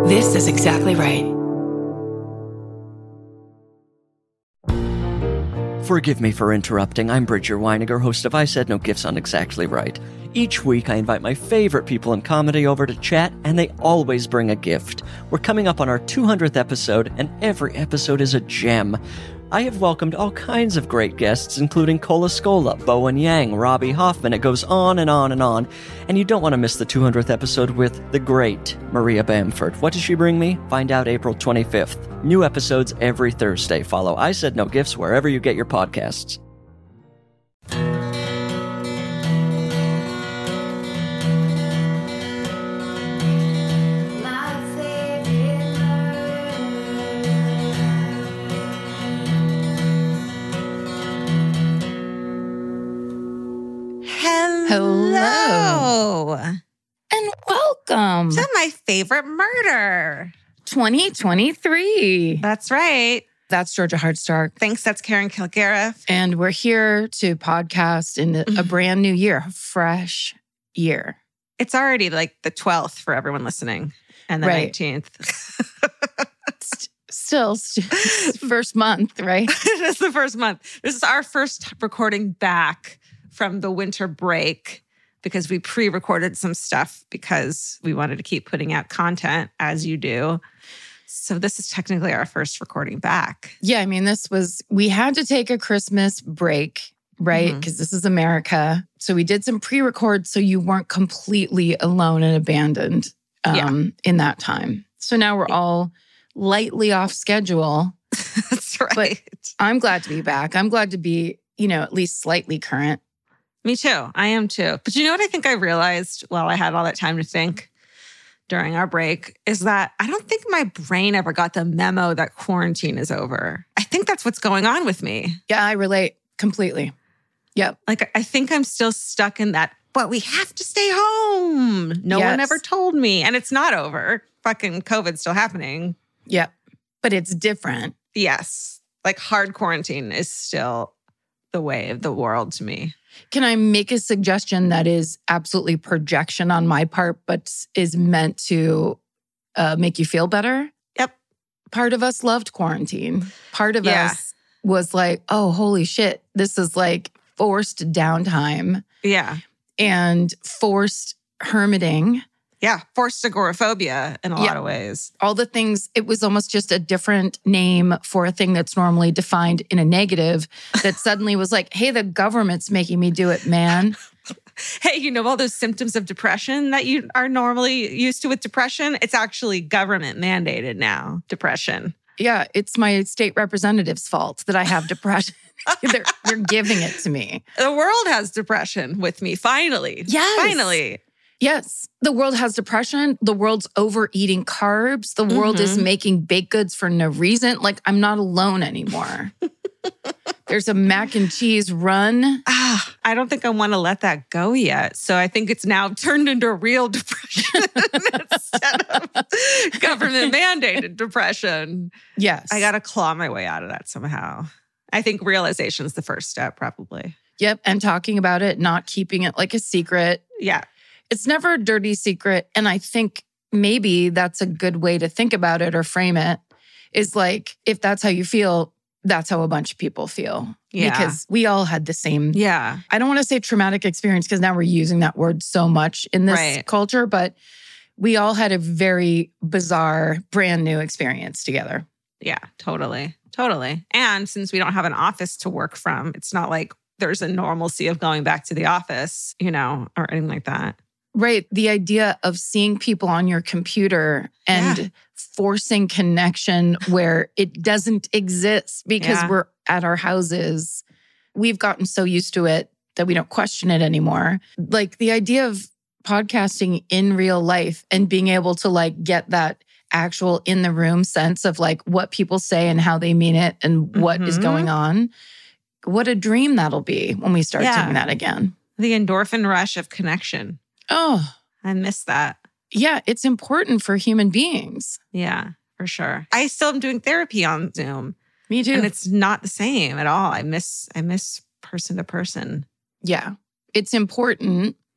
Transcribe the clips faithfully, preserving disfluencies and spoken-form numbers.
This is exactly right. Forgive me for interrupting. I'm Bridger Weiniger, host of I Said No Gifts on Exactly Right. Each week, I invite my favorite people in comedy over to chat, and they always bring a gift. We're coming up on our two hundredth episode, and every episode is a gem. I have welcomed all kinds of great guests, including Cola Scola, Bowen Yang, Robbie Hoffman. It goes on and on and on. And you don't want to miss the two hundredth episode with the great Maria Bamford. What does she bring me? Find out April twenty-fifth. New episodes every Thursday. Follow I Said No Gifts wherever you get your podcasts. Hello. And welcome To my favorite murder. twenty twenty-three. That's right. That's Georgia Hardstark. Thanks. That's Karen Kilgariff. And we're here to podcast in a brand new year, a fresh year. It's already like the twelfth for everyone listening and the Right. nineteenth. St- Still, st- first month, right? It is the first month. This is our first recording back from the winter break because we pre-recorded some stuff because we wanted to keep putting out content as you do. So this is technically our first recording back. Yeah, I mean, this was, we had to take a Christmas break, right? Because Mhm. this is America. So we did some pre-record so you weren't completely alone and abandoned um, Yeah. in that time. So now we're all lightly off schedule. That's right. I'm glad to be back. I'm glad to be, you know, at least slightly current. Me too. I am too. But you know what I think I realized while I had all that time to think during our break is that I don't think my brain ever got the memo that quarantine is over. I think that's what's going on with me. Yeah, I relate completely. Yep. Like, I think I'm still stuck in that, but we have to stay home. No one Yes. ever told me. And it's not over. Fucking COVID's still happening. Yep. But it's different. Yes. Like hard quarantine is still the way of the world to me. Can I make a suggestion that is absolutely projection on my part, but is meant to uh, make you feel better? Yep. Part of us loved quarantine. Part of Yeah. us was like, oh, holy shit, this is like forced downtime Yeah. and forced hermiting. Yeah. Forced agoraphobia in a Yeah. lot of ways. All the things, it was almost just a different name for a thing that's normally defined in a negative that suddenly was like, hey, the government's making me do it, man. Hey, you know all those symptoms of depression that you are normally used to with depression? It's actually government mandated now, depression. Yeah, it's my state representative's fault that I have depression. they're, they're giving it to me. The world has depression with me, finally. Yes. Finally. Yes, the world has depression. The world's overeating carbs. The world is Mhm. making baked goods for no reason. Like, I'm not alone anymore. There's a mac and cheese run. Ah, I don't think I want to let that go yet. So I think it's now turned into real depression instead of government mandated depression. Yes. I got to claw my way out of that somehow. I think realization is the first step, probably. Yep. And talking about it, not keeping it like a secret. Yeah. It's never a dirty secret. And I think maybe that's a good way to think about it or frame it is like, if that's how you feel, that's how a bunch of people feel. Yeah. Because we all had the same, Yeah. I don't want to say traumatic experience because now we're using that word so much in this Right. culture, but we all had a very bizarre, brand new experience together. Yeah, totally. Totally. And since we don't have an office to work from, it's not like there's a normalcy of going back to the office, you know, or anything like that. Right. The idea of seeing people on your computer and Yeah. forcing connection where it doesn't exist because Yeah. we're at our houses. We've gotten so used to it that we don't question it anymore. Like the idea of podcasting in real life and being able to like get that actual in the room sense of like what people say and how they mean it and what is Mhm. going on. What a dream that'll be when we start Yeah. doing that again. The endorphin rush of connection. Oh, I miss that. yeah, it's important for human beings. Yeah, for sure. I still am doing therapy on Zoom. Me too. And it's not the same at all. I miss I miss person to person. Yeah, it's important.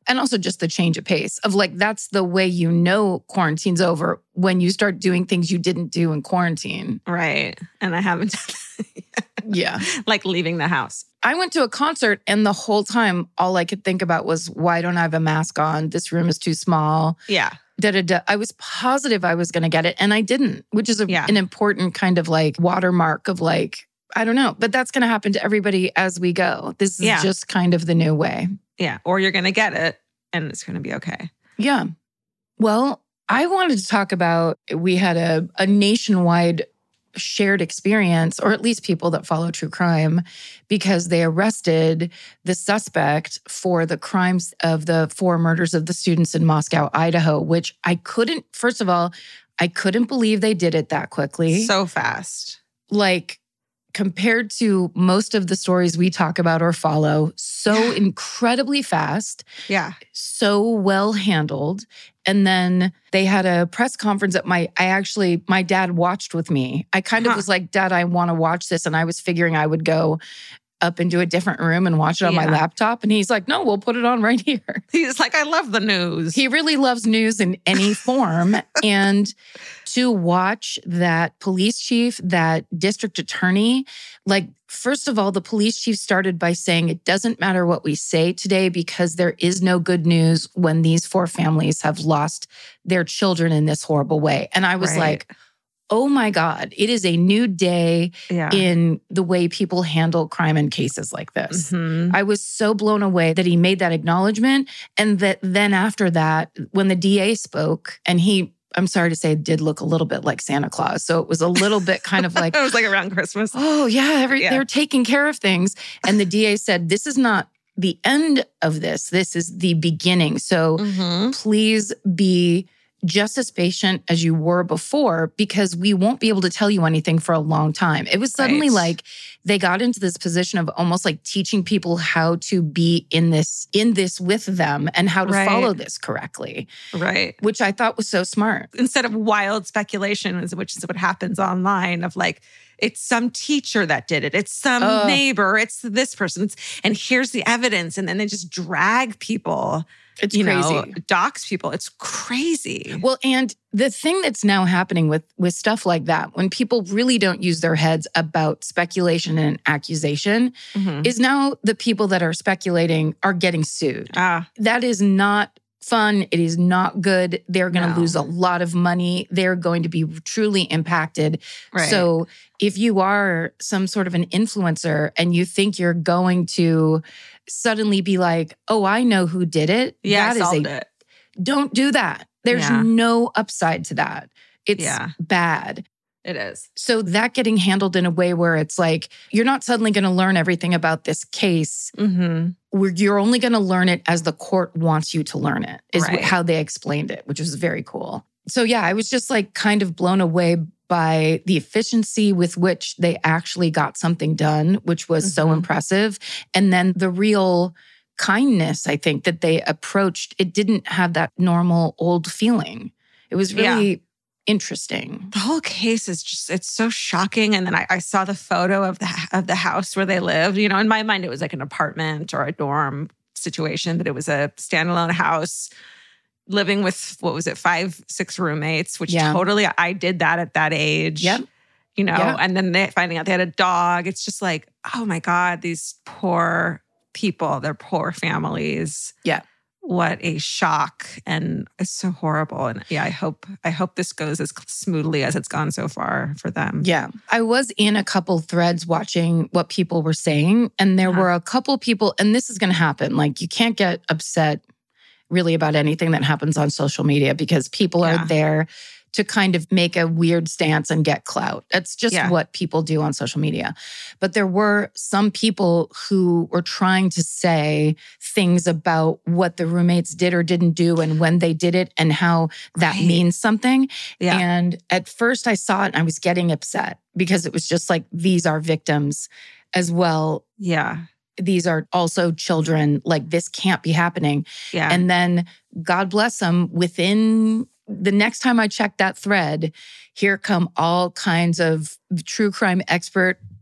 And also just the change of pace of like, that's the way you know quarantine's over, when you start doing things you didn't do in quarantine. Right. And I haven't done that yet. Yeah. Like leaving the house. I went to a concert and the whole time, all I could think about was, why don't I have a mask on? This room is too small. Yeah. Da, da, da. I was positive I was going to get it and I didn't, which is a, Yeah. an important kind of like watermark of like, I don't know, but that's going to happen to everybody as we go. This is Yeah. just kind of the new way. Yeah. Or you're going to get it and it's going to be okay. Yeah. Well, I wanted to talk about, we had a, a nationwide shared experience, or at least people that follow true crime, because they arrested the suspect for the crimes of the four murders of the students in Moscow, Idaho, which I couldn't, first of all, I couldn't believe they did it that quickly. So fast. Like, compared to most of the stories we talk about or follow, so Yeah. incredibly fast, Yeah. so well handled. And then they had a press conference that my, I actually, my dad watched with me. I kind of Huh. was like, Dad, I want to watch this. And I was figuring I would go up into a different room and watch it on my Yeah. laptop. And he's like, no, we'll put it on right here. He's like, I love the news. He really loves news in any form. And to watch that police chief, that district attorney, like, first of all, the police chief started by saying, it doesn't matter what we say today because there is no good news when these four families have lost their children in this horrible way. And I was Right. like, oh my God, it is a new day yeah. in the way people handle crime in cases like this. Mhm. I was so blown away that he made that acknowledgement. And that then after that, when the D A spoke, and he, I'm sorry to say, did look a little bit like Santa Claus. So it was a little bit kind of like, It was like around Christmas. oh yeah, every, Yeah. they're taking care of things. And the D A said, this is not the end of this. This is the beginning. So Mhm. please be just as patient as you were before, because we won't be able to tell you anything for a long time. It was suddenly Right. like they got into this position of almost like teaching people how to be in this, in this with them and how to Right. follow this correctly, Right. which I thought was so smart. Instead of wild speculation, which is what happens online of like, it's some teacher that did it. It's some Ugh. neighbor. It's this person. It's, and here's the evidence. And then they just drag people, It's you crazy. know, dox people. It's crazy. Well, and the thing that's now happening with with stuff like that, when people really don't use their heads about speculation and accusation, Mhm. is now the people that are speculating are getting sued. Ah, That is not fun. It is not good. They're going to No. lose a lot of money. They're going to be truly impacted. right. So if you are some sort of an influencer and you think you're going to suddenly be like, oh, I know who did it. yeah, I that is solved a it. don't do that. There's Yeah. no upside to that. It's Yeah. bad. It is. So that getting handled in a way where it's like, you're not suddenly going to learn everything about this case. Mm-hmm. Where you're only going to learn it as the court wants you to learn it, is Right. how they explained it, which was very cool. So yeah, I was just like kind of blown away by the efficiency with which they actually got something done, which was so Mhm. impressive. And then the real kindness, I think, that they approached, it didn't have that normal old feeling. It was really interesting. The whole case is just, it's so shocking. And then I, I saw the photo of the of the house where they lived. You know, in my mind, it was like an apartment or a dorm situation, but it was a standalone house living with, what was it, five, six roommates, which Yeah. totally, I did that at that age. Yep. You know, Yeah. and then they finding out they had a dog. It's just like, oh my God, these poor people, their poor families. Yeah. What a shock. And it's so horrible. And yeah, I hope, I hope this goes as smoothly as it's gone so far for them. Yeah. I was in a couple threads watching what people were saying, and there Uh-huh. were a couple people, and this is going to happen. Like, you can't get upset really about anything that happens on social media because people Yeah. are there to kind of make a weird stance and get clout. That's just Yeah. what people do on social media. But there were some people who were trying to say things about what the roommates did or didn't do and when they did it and how that Right. means something. Yeah. And at first I saw it and I was getting upset because it was just like, these are victims as well. Yeah. These are also children. Like, this can't be happening. Yeah. And then, God bless them, within the next time I checked that thread, here come all kinds of true crime expert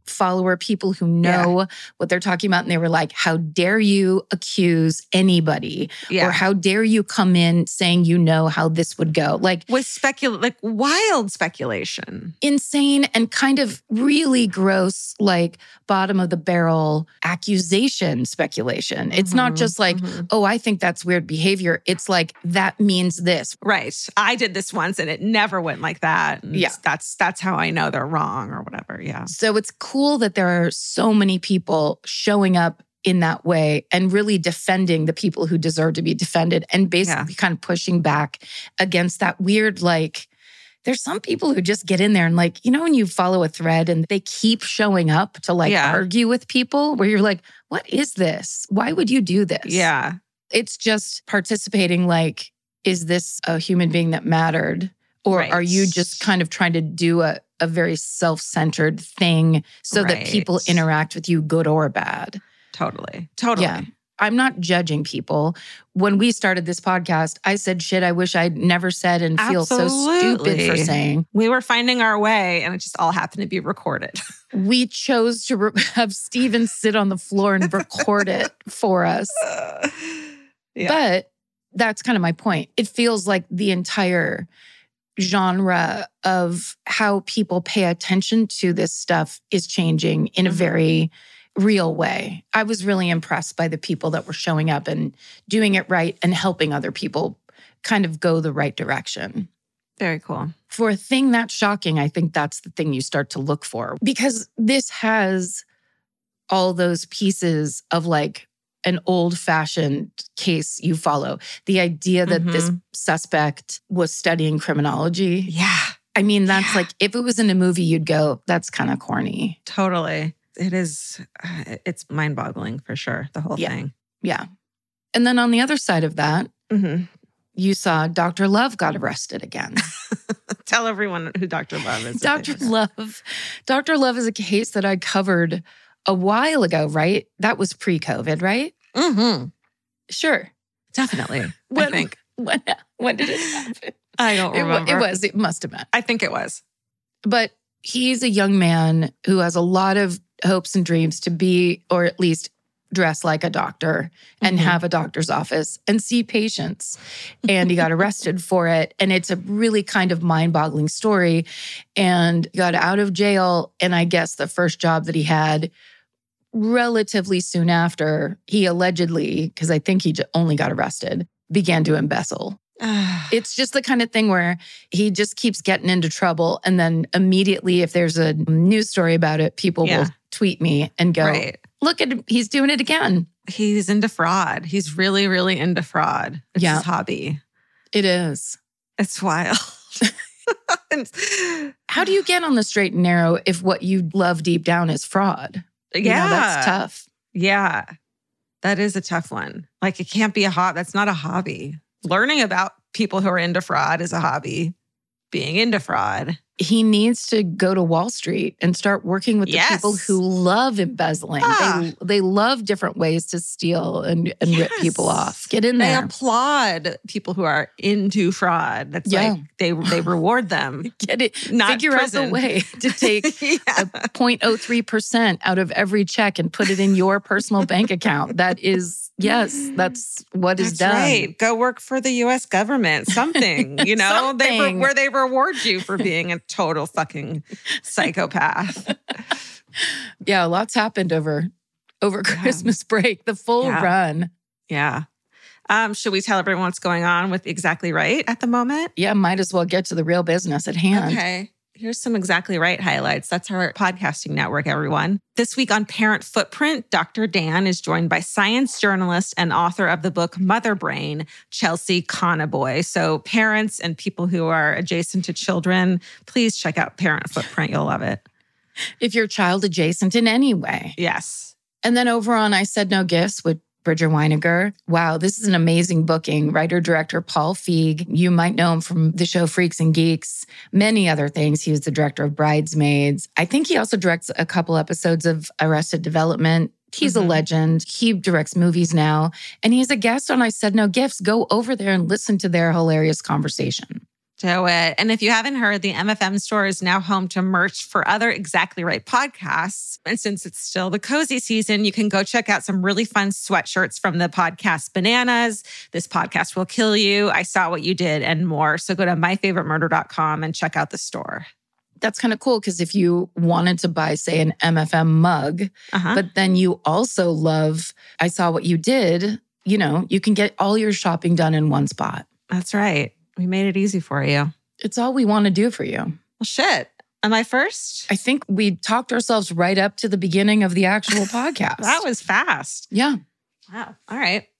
follower, people who know Yeah. what they're talking about. And they were like, how dare you accuse anybody? Yeah. Or how dare you come in saying you know how this would go? Like With specul like wild speculation. insane and kind of really gross, like bottom of the barrel accusation speculation. It's not Mhm, just like, mhm. oh, I think that's weird behavior. It's like, that means this. Right. I did this once and it never went like that. And Yeah. That's that's how I know they're wrong or whatever. Yeah. So it's cool that there are so many people showing up in that way and really defending the people who deserve to be defended and basically kind of pushing back against that weird, like, there's some people who just get in there and like, you know, when you follow a thread and they keep showing up to like Yeah. argue with people where you're like, what is this? Why would you do this? Yeah. It's just participating like, is this a human being that mattered? Or Right. are you just kind of trying to do a, a very self-centered thing so that people Right. interact with you good or bad? Totally. Totally. Yeah. I'm not judging people. When we started this podcast, I said shit I wish I'd never said and feel so stupid for Absolutely. saying. We were finding our way and it just all happened to be recorded. We chose to re- have Steven sit on the floor and record it for us. Yeah. But that's kind of my point. It feels like the entire genre of how people pay attention to this stuff is changing in a Mhm. very real way. I was really impressed by the people that were showing up and doing it right and helping other people kind of go the right direction. Very cool. For a thing that shocking, I think that's the thing you start to look for because this has all those pieces of like an old-fashioned case you follow. The idea that this Mhm. suspect was studying criminology. Yeah. I mean, that's Yeah. like, if it was in a movie, you'd go, that's kind of corny. Totally. It is, uh, it's mind-boggling for sure, the whole Yeah. thing. Yeah. And then on the other side of that, Mm-hmm. you saw Doctor Love got arrested again. Tell everyone who Doctor Love is. if they Doctor don't know. Love. Doctor Love is a case that I covered a while ago, right? That was pre-COVID, right? Mm-hmm. Sure. Definitely. I When, think. when, when did it happen? I don't It, wa- remember. it was, it must have been. I think it was. But he's a young man who has a lot of hopes and dreams to be, or at least dress like a doctor and Mhm. have a doctor's office and see patients. And he got arrested for it. And it's a really kind of mind-boggling story. And he got out of jail. And I guess the first job that he had relatively soon after, he allegedly, because I think he j- only got arrested, began to embezzle. It's just the kind of thing where he just keeps getting into trouble. And then immediately, if there's a news story about it, people Yeah. will tweet me and go, Right. look at him, he's doing it again. He's into fraud. He's really, really into fraud. It's Yeah. his hobby. It is. It's wild. How do you get on the straight and narrow if what you love deep down is fraud? Yeah. You know, that's tough. Yeah. That is a tough one. Like, it can't be a hobby. That's not a hobby. Learning about people who are into fraud is a hobby. Being into fraud. He needs to go to Wall Street and start working with the Yes. people who love embezzling. Ah. They they love different ways to steal and, and rip Yes. people off. Get in They there. applaud people who are into fraud. That's Yeah. like they they reward them. Get it. Not Figure out prison. the way to take Yeah. a zero point zero three percent out of every check and put it in your personal bank account. That is, yes, that's what is That's done. right. Go work for the U S government. Something, you know, they re- Something. where they reward you for being a total fucking psychopath. Yeah, lots happened over over Yeah. Christmas break, the full Yeah. run. Yeah. Um, should we tell everyone what's going on with Exactly Right at the moment? Yeah, might as well get to the real business at hand. Okay. Here's some Exactly Right highlights. That's our podcasting network, everyone. This week on Parent Footprint, Doctor Dan is joined by science journalist and author of the book Mother Brain, Chelsea Conaboy. So parents and people who are adjacent to children, please check out Parent Footprint. You'll love it. If you're child adjacent in any way. Yes. And then over on I Said No Gifts with Bridger Weiniger. Wow, this is an amazing booking. Writer-director Paul Feig. You might know him from the show Freaks and Geeks, many other things. He was the director of Bridesmaids. I think he also directs a couple episodes of Arrested Development. He's Mhm. a legend. He directs movies now. And he's a guest on I Said No Gifts. Go over there and listen to their hilarious conversation. Do it. And if you haven't heard, the M F M store is now home to merch for other Exactly Right podcasts. And since it's still the cozy season, you can go check out some really fun sweatshirts from the podcast Bananas, This Podcast Will Kill You, I Saw What You Did, and more. So go to my favorite murder dot com and check out the store. That's kind of cool because if you wanted to buy, say, an M F M mug, uh-huh. but then you also love I Saw What You Did, you know, you can get all your shopping done in one spot. That's right. We made it easy for you. It's all we want to do for you. Well, shit. Am I first? I think we talked ourselves right up to the beginning of the actual podcast. That was fast. Yeah. Wow. All right.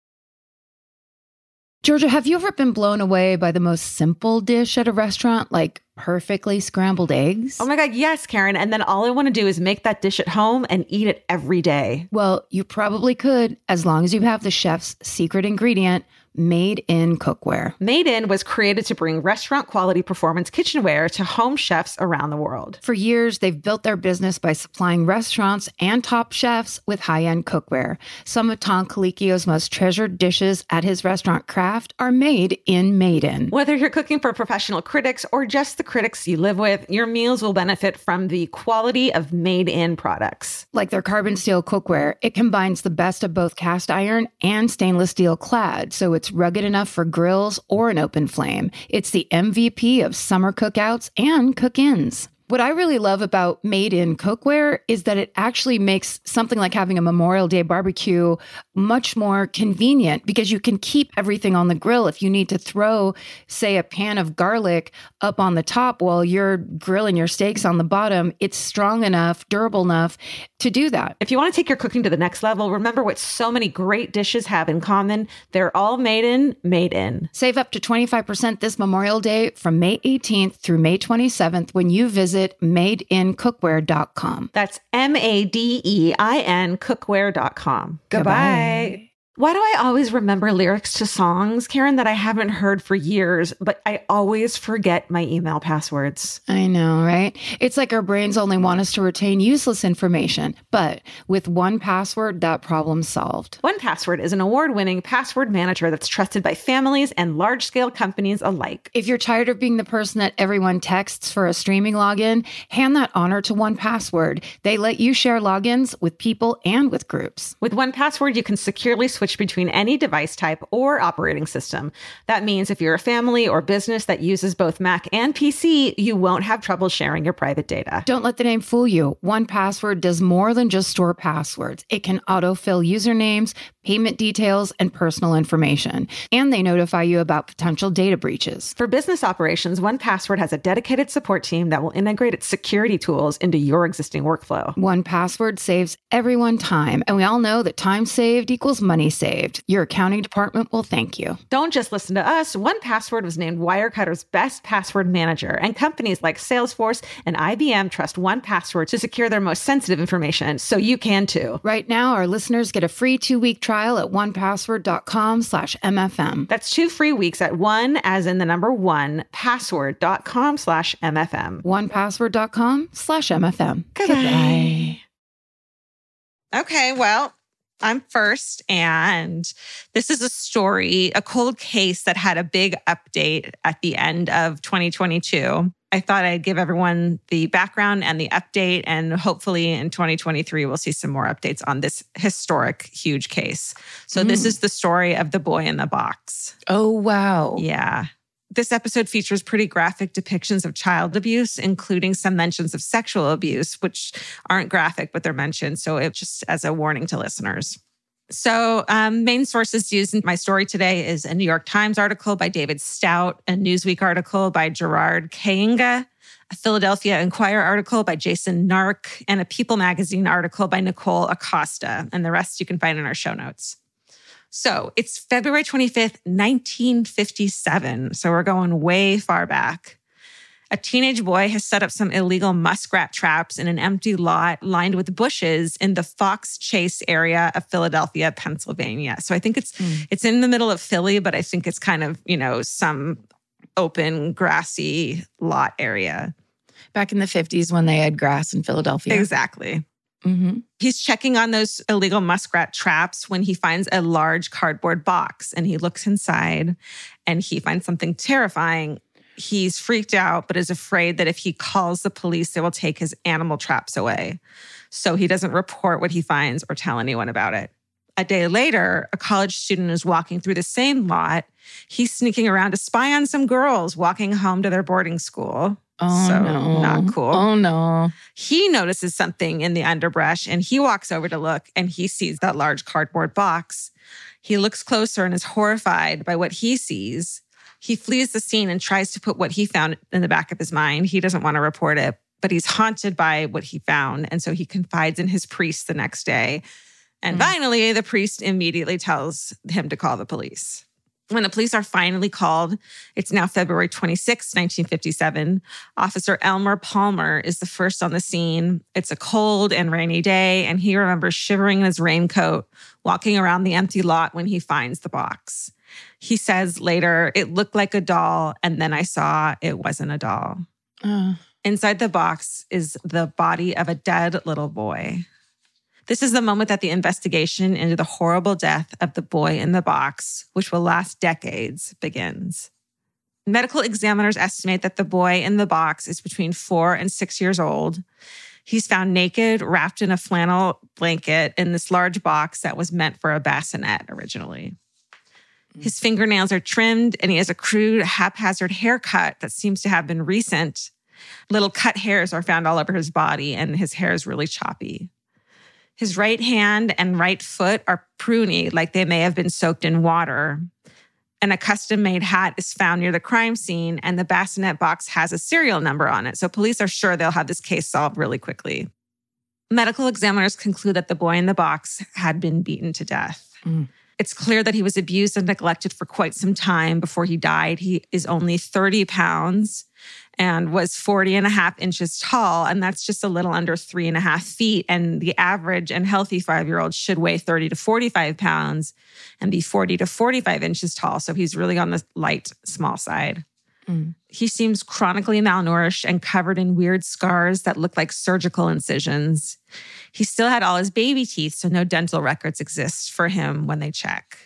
Georgia, have you ever been blown away by the most simple dish at a restaurant, like perfectly scrambled eggs? Oh my God, yes, Karen. And then all I want to do is make that dish at home and eat it every day. Well, you probably could, as long as you have the chef's secret ingredient, Made in Cookware. Made In was created to bring restaurant quality performance kitchenware to home chefs around the world. For years, they've built their business by supplying restaurants and top chefs with high-end cookware. Some of Tom Colicchio's most treasured dishes at his restaurant Craft are made in Made In. Whether you're cooking for professional critics or just the critics you live with, your meals will benefit from the quality of Made In products. Like their carbon steel cookware, it combines the best of both cast iron and stainless steel clad, so it's It's rugged enough for grills or an open flame. It's the M V P of summer cookouts and cook-ins. What I really love about Made in Cookware is that it actually makes something like having a Memorial Day barbecue much more convenient because you can keep everything on the grill. If you need to throw, say, a pan of garlic up on the top while you're grilling your steaks on the bottom, it's strong enough, durable enough to do that. If you want to take your cooking to the next level, remember what so many great dishes have in common. They're all made in, made in. Save up to twenty-five percent this Memorial Day from May eighteenth through May twenty-seventh when you visit made in cookware dot com. That's M A D E I N cookware dot com. Goodbye. Goodbye. Why do I always remember lyrics to songs, Karen, that I haven't heard for years, but I always forget my email passwords? I know, right? It's like our brains only want us to retain useless information. But with one Password, that problem's solved. one Password is an award-winning password manager that's trusted by families and large-scale companies alike. If you're tired of being the person that everyone texts for a streaming login, hand that honor to one Password. They let you share logins with people and with groups. With one Password, you can securely switch between any device type or operating system. That means if you're a family or business that uses both Mac and P C, you won't have trouble sharing your private data. Don't let the name fool you. one Password does more than just store passwords. It can autofill usernames, payment details, and personal information. And they notify you about potential data breaches. For business operations, one Password has a dedicated support team that will integrate its security tools into your existing workflow. one Password saves everyone time. And we all know that time saved equals money saved. Your accounting department will thank you. Don't just listen to us. one Password was named Wirecutter's best password manager, and companies like Salesforce and I B M trust one Password to secure their most sensitive information, so you can too. Right now, our listeners get a free two-week trial at one password dot com slash M F M. That's two free weeks at one, as in the number one, password dot com slash M F M. one password dot com slash M F M. Goodbye. Okay, well, I'm first, and this is a story, a cold case that had a big update at the end of twenty twenty-two. I thought I'd give everyone the background and the update, and hopefully in twenty twenty-three, we'll see some more updates on this historic, huge case. So mm. this is the story of the boy in the box. Oh, wow. Yeah. This episode features pretty graphic depictions of child abuse, including some mentions of sexual abuse, which aren't graphic, but they're mentioned. So it's just as a warning to listeners. So um, main sources used in my story today is a New York Times article by David Stout, a Newsweek article by Gerard Kainga, a Philadelphia Inquirer article by Jason Nark, and a People magazine article by Nicole Acosta. And the rest you can find in our show notes. So it's February twenty-fifth, nineteen fifty-seven. So we're going way far back. A teenage boy has set up some illegal muskrat traps in an empty lot lined with bushes in the Fox Chase area of Philadelphia, Pennsylvania. So I think it's mm. it's in the middle of Philly, but I think it's kind of, you know, some open, grassy lot area. Back in the fifties when they had grass in Philadelphia. Exactly. Mm-hmm. He's checking on those illegal muskrat traps when he finds a large cardboard box, and he looks inside and he finds something terrifying. He's freaked out, but is afraid that if he calls the police, they will take his animal traps away. So he doesn't report what he finds or tell anyone about it. A day later, a college student is walking through the same lot. He's sneaking around to spy on some girls walking home to their boarding school. Oh, so, no. Not cool. Oh, no. He notices something in the underbrush and he walks over to look and he sees that large cardboard box. He looks closer and is horrified by what he sees. He flees the scene and tries to put what he found in the back of his mind. He doesn't want to report it, but he's haunted by what he found. And so he confides in his priest the next day. And mm. finally, the priest immediately tells him to call the police. When the police are finally called, it's now February twenty-sixth, nineteen fifty-seven. Officer Elmer Palmer is the first on the scene. It's a cold and rainy day, and he remembers shivering in his raincoat, walking around the empty lot when he finds the box. He says later, "It looked like a doll, and then I saw it wasn't a doll." Uh. Inside the box is the body of a dead little boy. This is the moment that the investigation into the horrible death of the boy in the box, which will last decades, begins. Medical examiners estimate that the boy in the box is between four and six years old. He's found naked, wrapped in a flannel blanket in this large box that was meant for a bassinet originally. His fingernails are trimmed, and he has a crude, haphazard haircut that seems to have been recent. Little cut hairs are found all over his body, and his hair is really choppy. His right hand and right foot are pruny, like they may have been soaked in water. And a custom-made hat is found near the crime scene, and the bassinet box has a serial number on it. So police are sure they'll have this case solved really quickly. Medical examiners conclude that the boy in the box had been beaten to death. Mm. It's clear that he was abused and neglected for quite some time before he died. He is only thirty pounds and was forty and a half inches tall. And that's just a little under three and a half feet. And the average and healthy five-year-old should weigh thirty to forty-five pounds and be forty to forty-five inches tall. So he's really on the light, small side. Mm. He seems chronically malnourished and covered in weird scars that look like surgical incisions. He still had all his baby teeth, so no dental records exist for him when they check.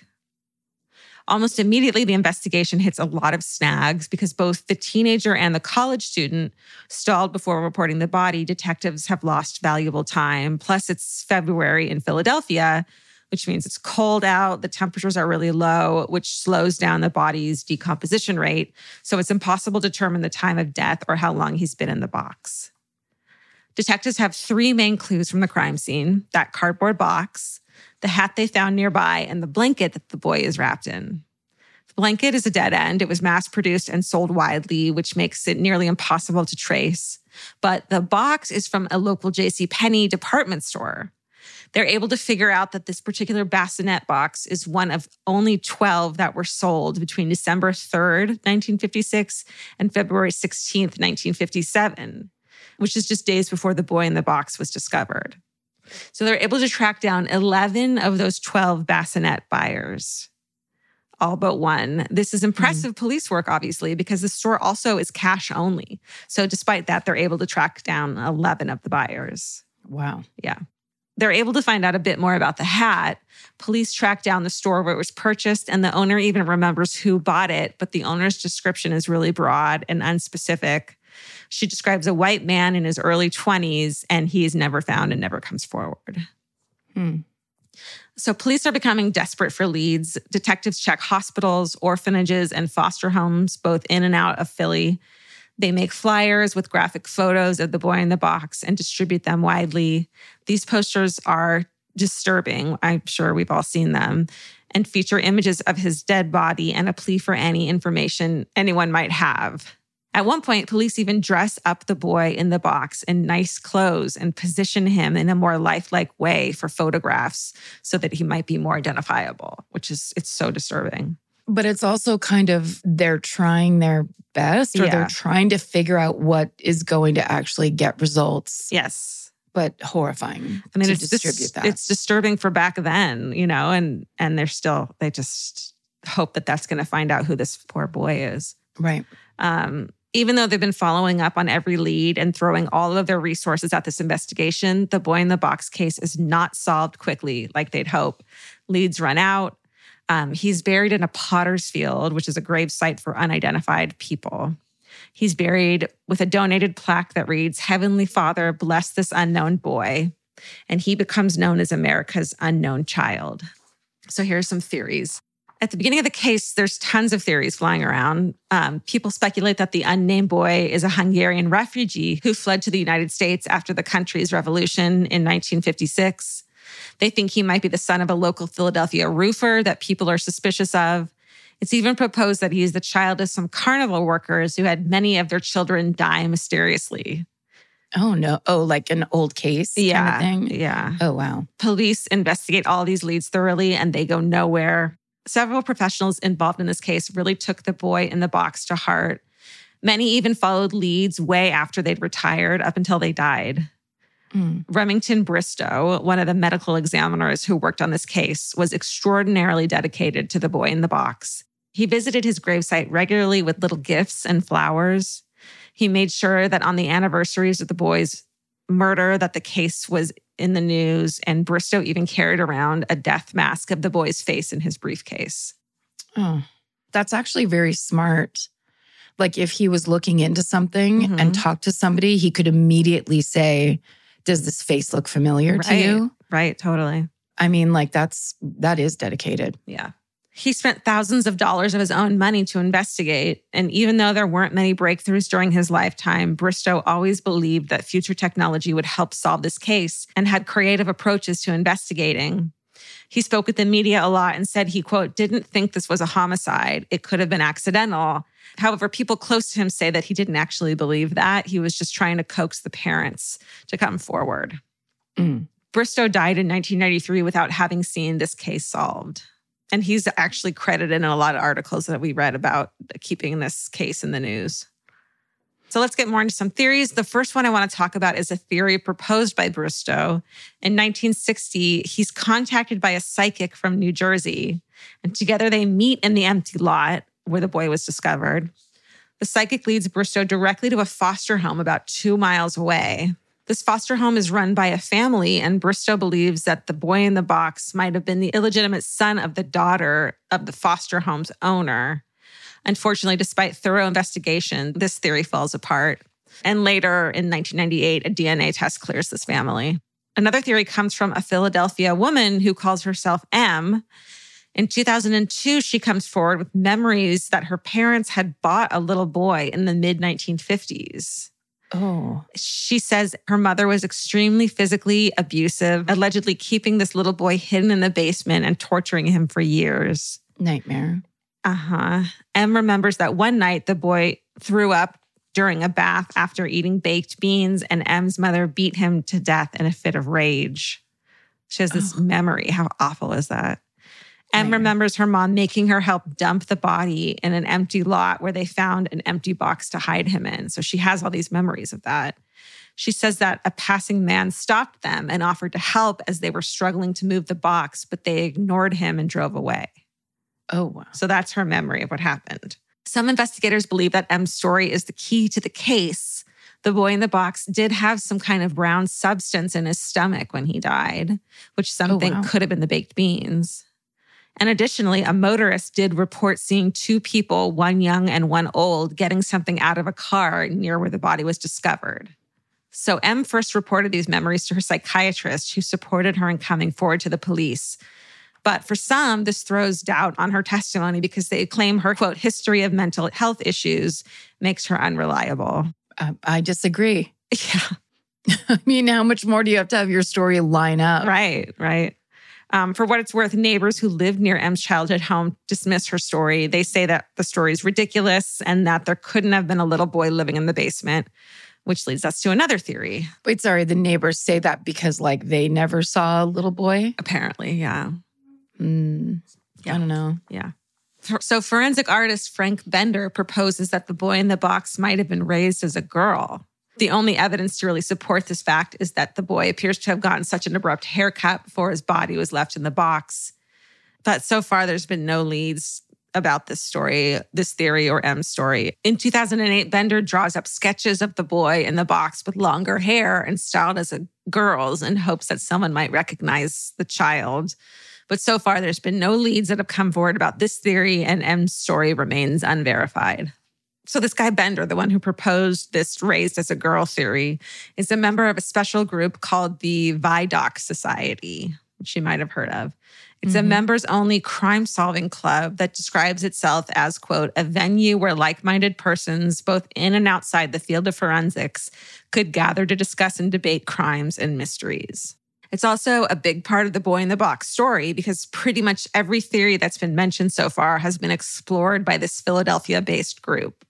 Almost immediately, the investigation hits a lot of snags because both the teenager and the college student stalled before reporting the body. Detectives have lost valuable time. Plus, it's February in Philadelphia, which means it's cold out. The temperatures are really low, which slows down the body's decomposition rate. So it's impossible to determine the time of death or how long he's been in the box. Detectives have three main clues from the crime scene: that cardboard box, the hat they found nearby, and the blanket that the boy is wrapped in. The blanket is a dead end. It was mass-produced and sold widely, which makes it nearly impossible to trace. But the box is from a local JCPenney department store. They're able to figure out that this particular bassinet box is one of only twelve that were sold between December third, nineteen fifty-six and February sixteenth, nineteen fifty-seven, which is just days before the boy in the box was discovered. So they're able to track down eleven of those twelve bassinet buyers, all but one. This is impressive mm-hmm. police work, obviously, because the store also is cash only. So despite that, they're able to track down eleven of the buyers. Wow. Yeah. They're able to find out a bit more about the hat. Police track down the store where it was purchased, and the owner even remembers who bought it, but the owner's description is really broad and unspecific. She describes a white man in his early twenties, and he is never found and never comes forward. Hmm. So police are becoming desperate for leads. Detectives check hospitals, orphanages, and foster homes, both in and out of Philly. They make flyers with graphic photos of the boy in the box and distribute them widely. These posters are disturbing. I'm sure we've all seen them, and feature images of his dead body and a plea for any information anyone might have. At one point, police even dress up the boy in the box in nice clothes and position him in a more lifelike way for photographs so that he might be more identifiable, which is, it's so disturbing. But it's also kind of, they're trying their best, or yeah. they're trying to figure out what is going to actually get results. Yes. But horrifying I mean, to it's distribute dis- that. It's disturbing for back then, you know, and and they're still, they just hope that that's going to find out who this poor boy is. Right. Um, even though they've been following up on every lead and throwing all of their resources at this investigation, the boy in the box case is not solved quickly like they'd hope. Leads run out. Um, he's buried in a potter's field, which is a grave site for unidentified people. He's buried with a donated plaque that reads, "Heavenly Father, bless this unknown boy." And he becomes known as America's unknown child. So here are some theories. At the beginning of the case, there's tons of theories flying around. Um, people speculate that the unnamed boy is a Hungarian refugee who fled to the United States after the country's revolution in nineteen fifty-six. They think he might be the son of a local Philadelphia roofer that people are suspicious of. It's even proposed that he is the child of some carnival workers who had many of their children die mysteriously. Oh, no. Oh, like an old case Yeah, kind of thing? yeah. Oh, wow. Police investigate all these leads thoroughly and they go nowhere. Several professionals involved in this case really took the boy in the box to heart. Many even followed leads way after they'd retired, up until they died. Mm. Remington Bristow, one of the medical examiners who worked on this case, was extraordinarily dedicated to the boy in the box. He visited his gravesite regularly with little gifts and flowers. He made sure that on the anniversaries of the boy's murder that the case was in the news, and Bristow even carried around a death mask of the boy's face in his briefcase. Oh, that's actually very smart. Like if he was looking into something mm-hmm. and talked to somebody, he could immediately say, does this face look familiar right. to you? Right, totally. I mean, like that's, that is dedicated. Yeah. He spent thousands of dollars of his own money to investigate. And even though there weren't many breakthroughs during his lifetime, Bristow always believed that future technology would help solve this case and had creative approaches to investigating. He spoke with the media a lot and said he, quote, didn't think this was a homicide. It could have been accidental. However, people close to him say that he didn't actually believe that. He was just trying to coax the parents to come forward. Mm. Bristow died in nineteen ninety-three without having seen this case solved. And he's actually credited in a lot of articles that we read about keeping this case in the news. So let's get more into some theories. The first one I want to talk about is a theory proposed by Bristow. In nineteen sixty, he's contacted by a psychic from New Jersey, and together they meet in the empty lot where the boy was discovered. The psychic leads Bristow directly to a foster home about two miles away. This foster home is run by a family, and Bristow believes that the boy in the box might have been the illegitimate son of the daughter of the foster home's owner. Unfortunately, despite thorough investigation, this theory falls apart. And later, in nineteen ninety-eight, a D N A test clears this family. Another theory comes from a Philadelphia woman who calls herself M. In two thousand two, she comes forward with memories that her parents had bought a little boy in the mid nineteen fifties. Oh. She says her mother was extremely physically abusive, allegedly keeping this little boy hidden in the basement and torturing him for years. Nightmare. Uh-huh. Em remembers that one night the boy threw up during a bath after eating baked beans, and Em's mother beat him to death in a fit of rage. She has this oh. memory. How awful is that? Em remembers her mom making her help dump the body in an empty lot where they found an empty box to hide him in. So she has all these memories of that. She says that a passing man stopped them and offered to help as they were struggling to move the box, but they ignored him and drove away. Oh, wow. So that's her memory of what happened. Some investigators believe that Em's story is the key to the case. The boy in the box did have some kind of brown substance in his stomach when he died, which some oh, think wow. could have been the baked beans. And additionally, a motorist did report seeing two people, one young and one old, getting something out of a car near where the body was discovered. So Em first reported these memories to her psychiatrist, who supported her in coming forward to the police. But for some, this throws doubt on her testimony because they claim her, quote, history of mental health issues makes her unreliable. Uh, I disagree. Yeah. I mean, how much more do you have to have your story line up? Right, right. Um, for what it's worth, neighbors who lived near Em's childhood home dismiss her story. They say that the story is ridiculous and that there couldn't have been a little boy living in the basement, which leads us to another theory. Wait, sorry, the neighbors say that because, like, they never saw a little boy? Apparently, yeah. Mm, yeah. I don't know. Yeah. So forensic artist Frank Bender proposes that the boy in the box might have been raised as a girl. The only evidence to really support this fact is that the boy appears to have gotten such an abrupt haircut before his body was left in the box. But so far, there's been no leads about this story, this theory or Em's story. In two thousand eight, Bender draws up sketches of the boy in the box with longer hair and styled as a girl's in hopes that someone might recognize the child. But so far, there's been no leads that have come forward about this theory, and Em's story remains unverified. So this guy Bender, the one who proposed this raised as a girl theory, is a member of a special group called the Vidocq Society, which you might have heard of. It's mm-hmm. a members-only crime-solving club that describes itself as, quote, a venue where like-minded persons, both in and outside the field of forensics, could gather to discuss and debate crimes and mysteries. It's also a big part of the Boy in the Box story because pretty much every theory that's been mentioned so far has been explored by this Philadelphia-based group.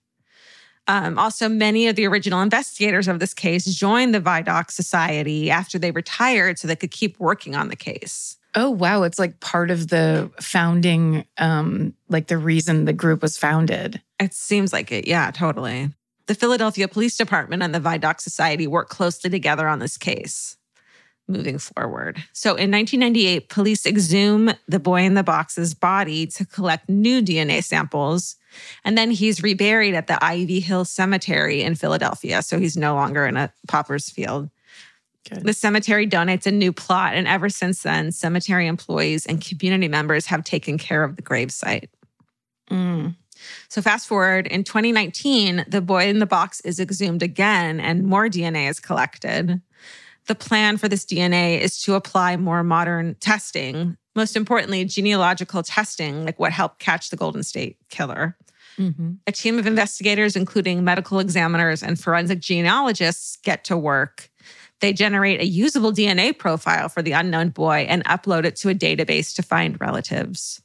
Um, also, many of the original investigators of this case joined the Vidocq Society after they retired so they could keep working on the case. Oh, wow. It's like part of the founding, um, like the reason the group was founded. It seems like it. Yeah, totally. The Philadelphia Police Department and the Vidocq Society work closely together on this case moving forward. So in nineteen ninety-eight, police exhume the Boy in the Box's body to collect new D N A samples. And then he's reburied at the Ivy Hill Cemetery in Philadelphia. So he's no longer in a pauper's field. Good. The cemetery donates a new plot. And ever since then, cemetery employees and community members have taken care of the gravesite. Mm. So fast forward, in twenty nineteen, the Boy in the Box is exhumed again and more D N A is collected. The plan for this D N A is to apply more modern testing, most importantly, genealogical testing, like what helped catch the Golden State Killer. Mm-hmm. A team of investigators, including medical examiners and forensic genealogists, get to work. They generate a usable D N A profile for the unknown boy and upload it to a database to find relatives.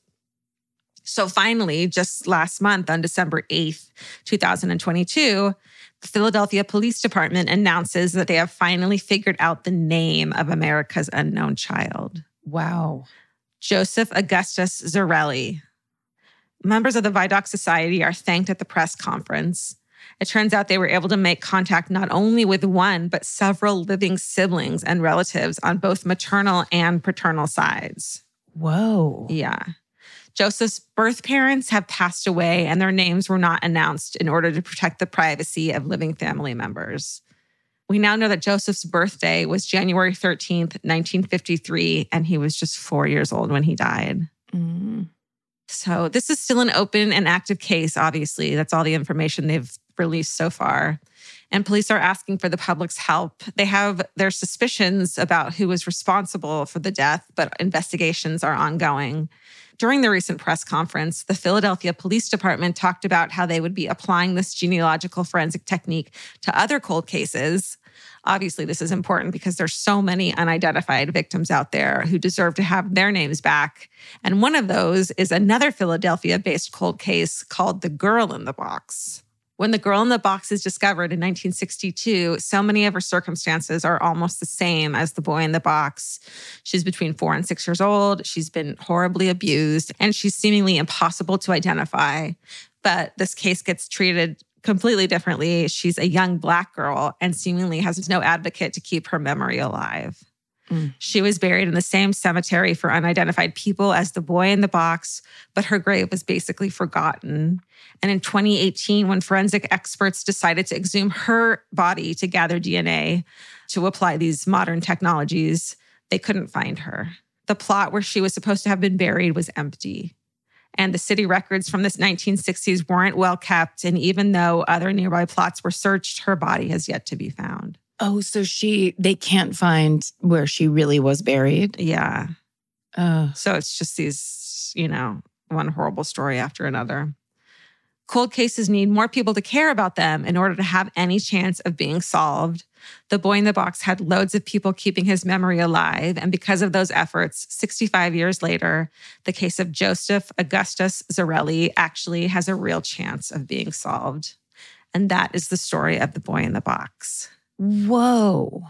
So finally, just last month on December eighth, twenty twenty-two, the Philadelphia Police Department announces that they have finally figured out the name of America's unknown child. Wow. Joseph Augustus Zarelli. Members of the Vidocq Society are thanked at the press conference. It turns out they were able to make contact not only with one, but several living siblings and relatives on both maternal and paternal sides. Whoa. Yeah. Joseph's birth parents have passed away and their names were not announced in order to protect the privacy of living family members. We now know that Joseph's birthday was January thirteenth, nineteen fifty-three, and he was just four years old when he died. Mm. So this is still an open and active case, obviously. That's all the information they've released so far. And police are asking for the public's help. They have their suspicions about who was responsible for the death, but investigations are ongoing. During the recent press conference, the Philadelphia Police Department talked about how they would be applying this genealogical forensic technique to other cold cases. Obviously, this is important because there's so many unidentified victims out there who deserve to have their names back. And one of those is another Philadelphia-based cold case called The Girl in the Box. When the girl in the box is discovered in nineteen sixty-two, so many of her circumstances are almost the same as the boy in the box. She's between four and six years old. She's been horribly abused, and she's seemingly impossible to identify. But this case gets treated completely differently. She's a young Black girl and seemingly has no advocate to keep her memory alive. Mm. She was buried in the same cemetery for unidentified people as the boy in the box, but her grave was basically forgotten. And in twenty eighteen, when forensic experts decided to exhume her body to gather D N A to apply these modern technologies, they couldn't find her. The plot where she was supposed to have been buried was empty. And the city records from the nineteen sixties weren't well kept. And even though other nearby plots were searched, her body has yet to be found. Oh, so she, they can't find where she really was buried? Yeah. Uh, so it's just these, you know, one horrible story after another. Cold cases need more people to care about them in order to have any chance of being solved. The boy in the box had loads of people keeping his memory alive. And because of those efforts, sixty-five years later, the case of Joseph Augustus Zarelli actually has a real chance of being solved. And that is the story of the boy in the box. Whoa.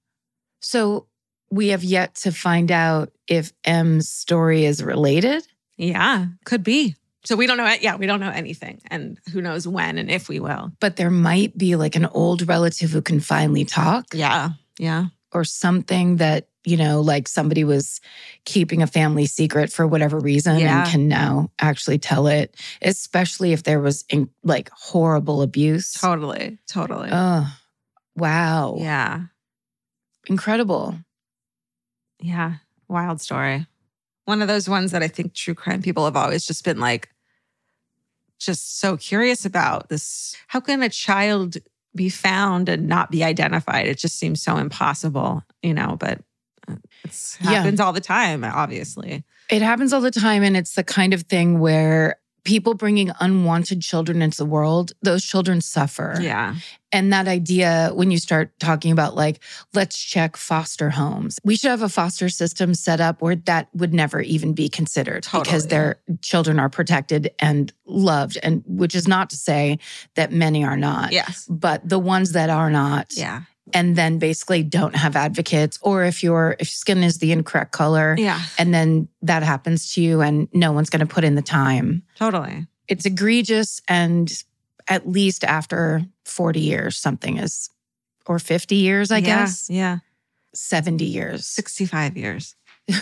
So we have yet to find out if M's story is related? Yeah, could be. So we don't know. Yeah, we don't know anything. And who knows when and if we will. But there might be like an old relative who can finally talk. Yeah, yeah. Or something that, you know, like somebody was keeping a family secret for whatever reason yeah. and can now actually tell it, especially if there was in, like horrible abuse. Totally, totally. Oh, wow. Yeah. Incredible. Yeah, wild story. One of those ones that I think true crime people have always just been like, just so curious about this. How can a child be found and not be identified? It just seems so impossible, you know, but it happens yeah. all the time, obviously. It happens all the time. And it's the kind of thing where people bringing unwanted children into the world, those children suffer. Yeah. And that idea, when you start talking about like, let's check foster homes, we should have a foster system set up where that would never even be considered totally. Because their children are protected and loved. And which is not to say that many are not. Yes. But the ones that are not. Yeah. And then basically don't have advocates, or if your if skin is the incorrect color, yeah. and then that happens to you and no one's going to put in the time. Totally. It's egregious, and at least after forty years, something is, or fifty years, I yeah, guess. Yeah. seventy years. sixty-five years.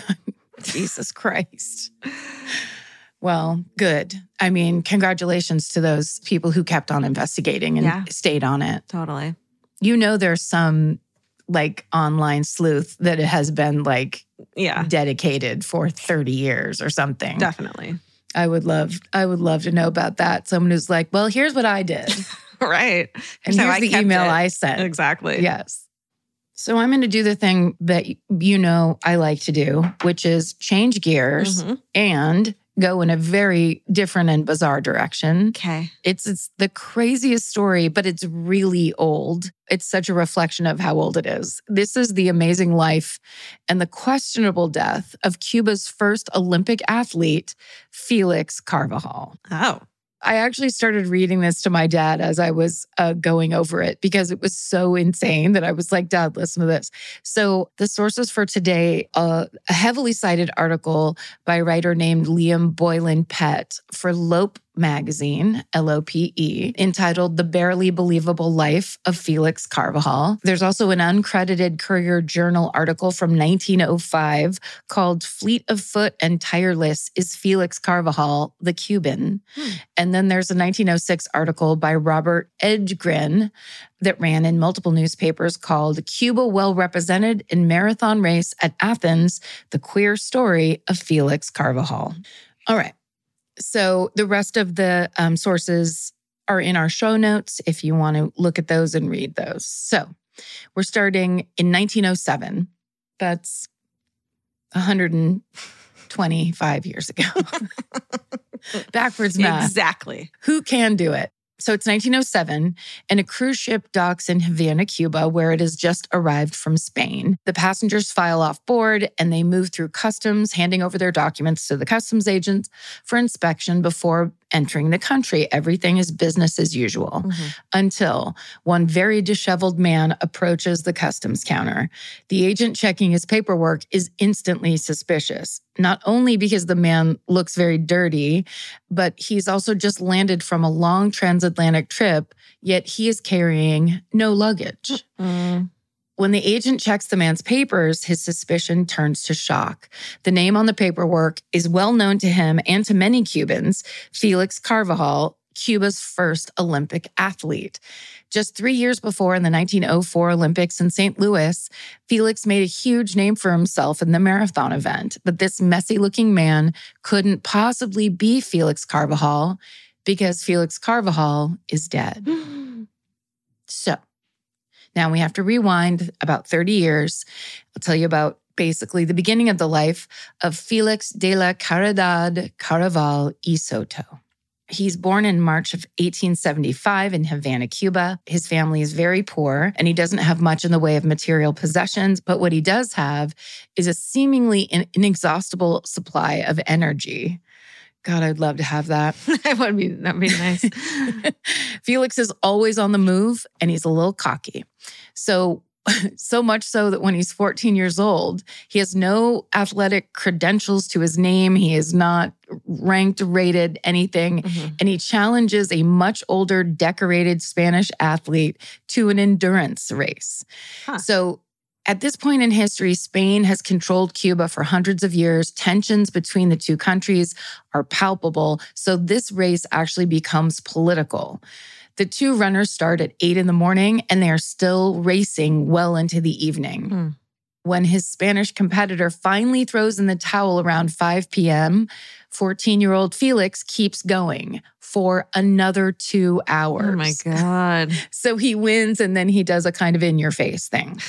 Jesus Christ. Well, good. I mean, congratulations to those people who kept on investigating and yeah. stayed on it. Totally. You know, there's some like online sleuth that has been like yeah. dedicated for thirty years or something. Definitely. I would love, I would love to know about that. Someone who's like, well, here's what I did. Right. And so here's I the email it. I sent. Exactly. Yes. So I'm going to do the thing that you know I like to do, which is change gears mm-hmm. and go in a very different and bizarre direction. Okay. It's it's the craziest story, but it's really old. It's such a reflection of how old it is. This is the amazing life and the questionable death of Cuba's first Olympic athlete, Felix Carvajal. Oh. I actually started reading this to my dad as I was uh, going over it because it was so insane that I was like, Dad, listen to this. So the sources for today, uh, a heavily cited article by a writer named Liam Boylan Pett for Lope magazine, L O P E, entitled The Barely Believable Life of Felix Carvajal. There's also an uncredited Courier Journal article from nineteen oh five called Fleet of Foot and Tireless Is Felix Carvajal the Cuban? Hmm. And then there's a nineteen oh six article by Robert Edgren that ran in multiple newspapers called Cuba Well Represented in Marathon Race at Athens, The Queer Story of Felix Carvajal. All right. So the rest of the um, sources are in our show notes if you want to look at those and read those. So we're starting in nineteen oh seven. That's one hundred twenty-five years ago. Backwards math. Exactly. Who can do it? So it's nineteen oh seven, and a cruise ship docks in Havana, Cuba, where it has just arrived from Spain. The passengers file off board, and they move through customs, handing over their documents to the customs agents for inspection before entering the country. Everything is business as usual mm-hmm. until one very disheveled man approaches the customs counter. The agent checking his paperwork is instantly suspicious, not only because the man looks very dirty, but he's also just landed from a long transatlantic trip, yet he is carrying no luggage. Mm-hmm. When the agent checks the man's papers, his suspicion turns to shock. The name on the paperwork is well known to him and to many Cubans, Felix Carvajal, Cuba's first Olympic athlete. Just three years before, in the nineteen oh four Olympics in Saint Louis, Felix made a huge name for himself in the marathon event. But this messy-looking man couldn't possibly be Felix Carvajal because Felix Carvajal is dead. So, now we have to rewind about thirty years. I'll tell you about basically the beginning of the life of Felix de la Caridad Carvajal y Soto. He's born in March of eighteen seventy-five in Havana, Cuba. His family is very poor, and he doesn't have much in the way of material possessions, but what he does have is a seemingly inexhaustible supply of energy. God, I'd love to have that. That would be, that'd be nice. Felix is always on the move, and he's a little cocky. So, so much so that when he's fourteen years old, he has no athletic credentials to his name. He is not ranked, rated, anything. Mm-hmm. And he challenges a much older, decorated Spanish athlete to an endurance race. Huh. So, at this point in history, Spain has controlled Cuba for hundreds of years. Tensions between the two countries are palpable. So this race actually becomes political. The two runners start at eight in the morning, and they are still racing well into the evening. Mm. When his Spanish competitor finally throws in the towel around five p.m., fourteen-year-old Felix keeps going for another two hours. Oh my God. So he wins and then he does a kind of in-your-face thing.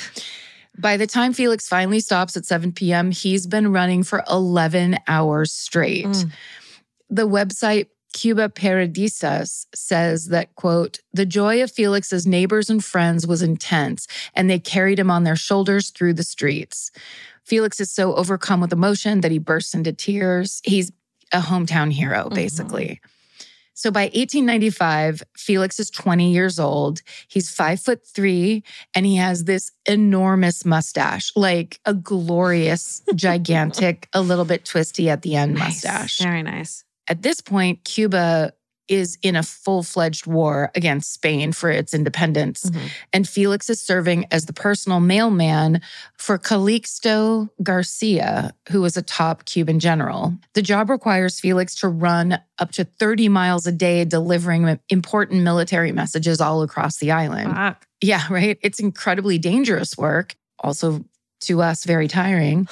By the time Felix finally stops at seven p.m., he's been running for eleven hours straight. Mm. The website Cuba Periodistas says that, quote, the joy of Felix's neighbors and friends was intense, and they carried him on their shoulders through the streets. Felix is so overcome with emotion that he bursts into tears. He's a hometown hero, basically. Mm-hmm. So by eighteen ninety-five, Felix is twenty years old. He's five foot three, and he has this enormous mustache, like a glorious, gigantic, a little bit twisty at the end nice. mustache. Very nice. At this point, Cuba is in a full-fledged war against Spain for its independence. Mm-hmm. And Felix is serving as the personal mailman for Calixto Garcia, who was a top Cuban general. The job requires Felix to run up to thirty miles a day, delivering important military messages all across the island. Fuck. Yeah, right? It's incredibly dangerous work. Also, to us, very tiring.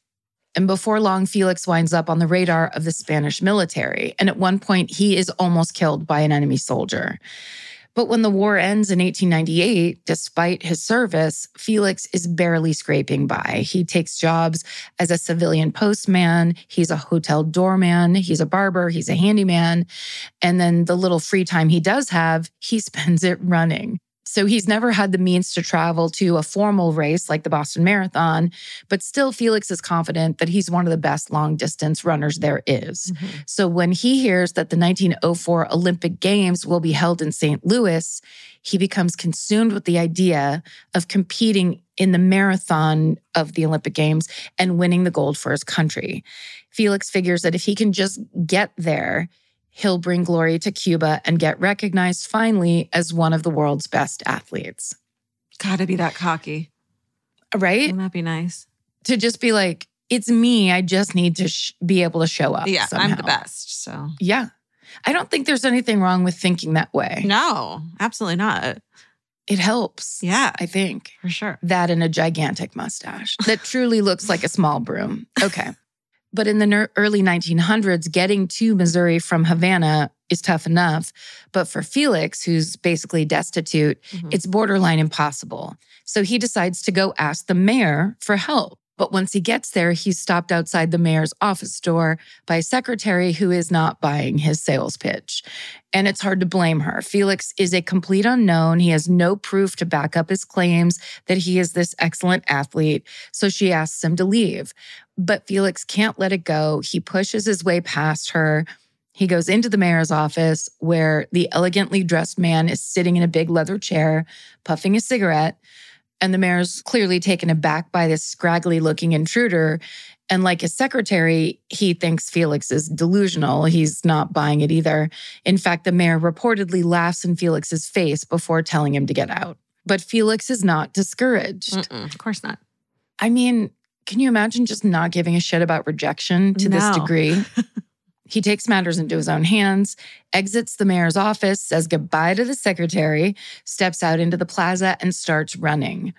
And before long, Felix winds up on the radar of the Spanish military. And at one point, he is almost killed by an enemy soldier. But when the war ends in eighteen ninety-eight, despite his service, Felix is barely scraping by. He takes jobs as a civilian postman. He's a hotel doorman. He's a barber. He's a handyman. And then the little free time he does have, he spends it running. So he's never had the means to travel to a formal race like the Boston Marathon, but still Felix is confident that he's one of the best long-distance runners there is. Mm-hmm. So when he hears that the nineteen oh four Olympic Games will be held in Saint Louis, he becomes consumed with the idea of competing in the marathon of the Olympic Games and winning the gold for his country. Felix figures that if he can just get there, he'll bring glory to Cuba and get recognized finally as one of the world's best athletes. Gotta be that cocky. Right? Wouldn't that be nice? To just be like, it's me. I just need to sh- be able to show up. Yeah, somehow. I'm the best. So yeah. I don't think there's anything wrong with thinking that way. No, absolutely not. It helps. Yeah. I think. For sure. That and a gigantic mustache that truly looks like a small broom. Okay. But in the early nineteen hundreds, getting to Missouri from Havana is tough enough. But for Felix, who's basically destitute, mm-hmm. it's borderline impossible. So he decides to go ask the mayor for help. But once he gets there, he's stopped outside the mayor's office door by a secretary who is not buying his sales pitch. And it's hard to blame her. Felix is a complete unknown. He has no proof to back up his claims that he is this excellent athlete. So she asks him to leave. But Felix can't let it go. He pushes his way past her. He goes into the mayor's office where the elegantly dressed man is sitting in a big leather chair, puffing a cigarette. And the mayor's clearly taken aback by this scraggly-looking intruder. And like his secretary, he thinks Felix is delusional. He's not buying it either. In fact, the mayor reportedly laughs in Felix's face before telling him to get out. But Felix is not discouraged. Mm-mm, of course not. I mean, can you imagine just not giving a shit about rejection to no. this degree? He takes matters into his own hands, exits the mayor's office, says goodbye to the secretary, steps out into the plaza, and starts running.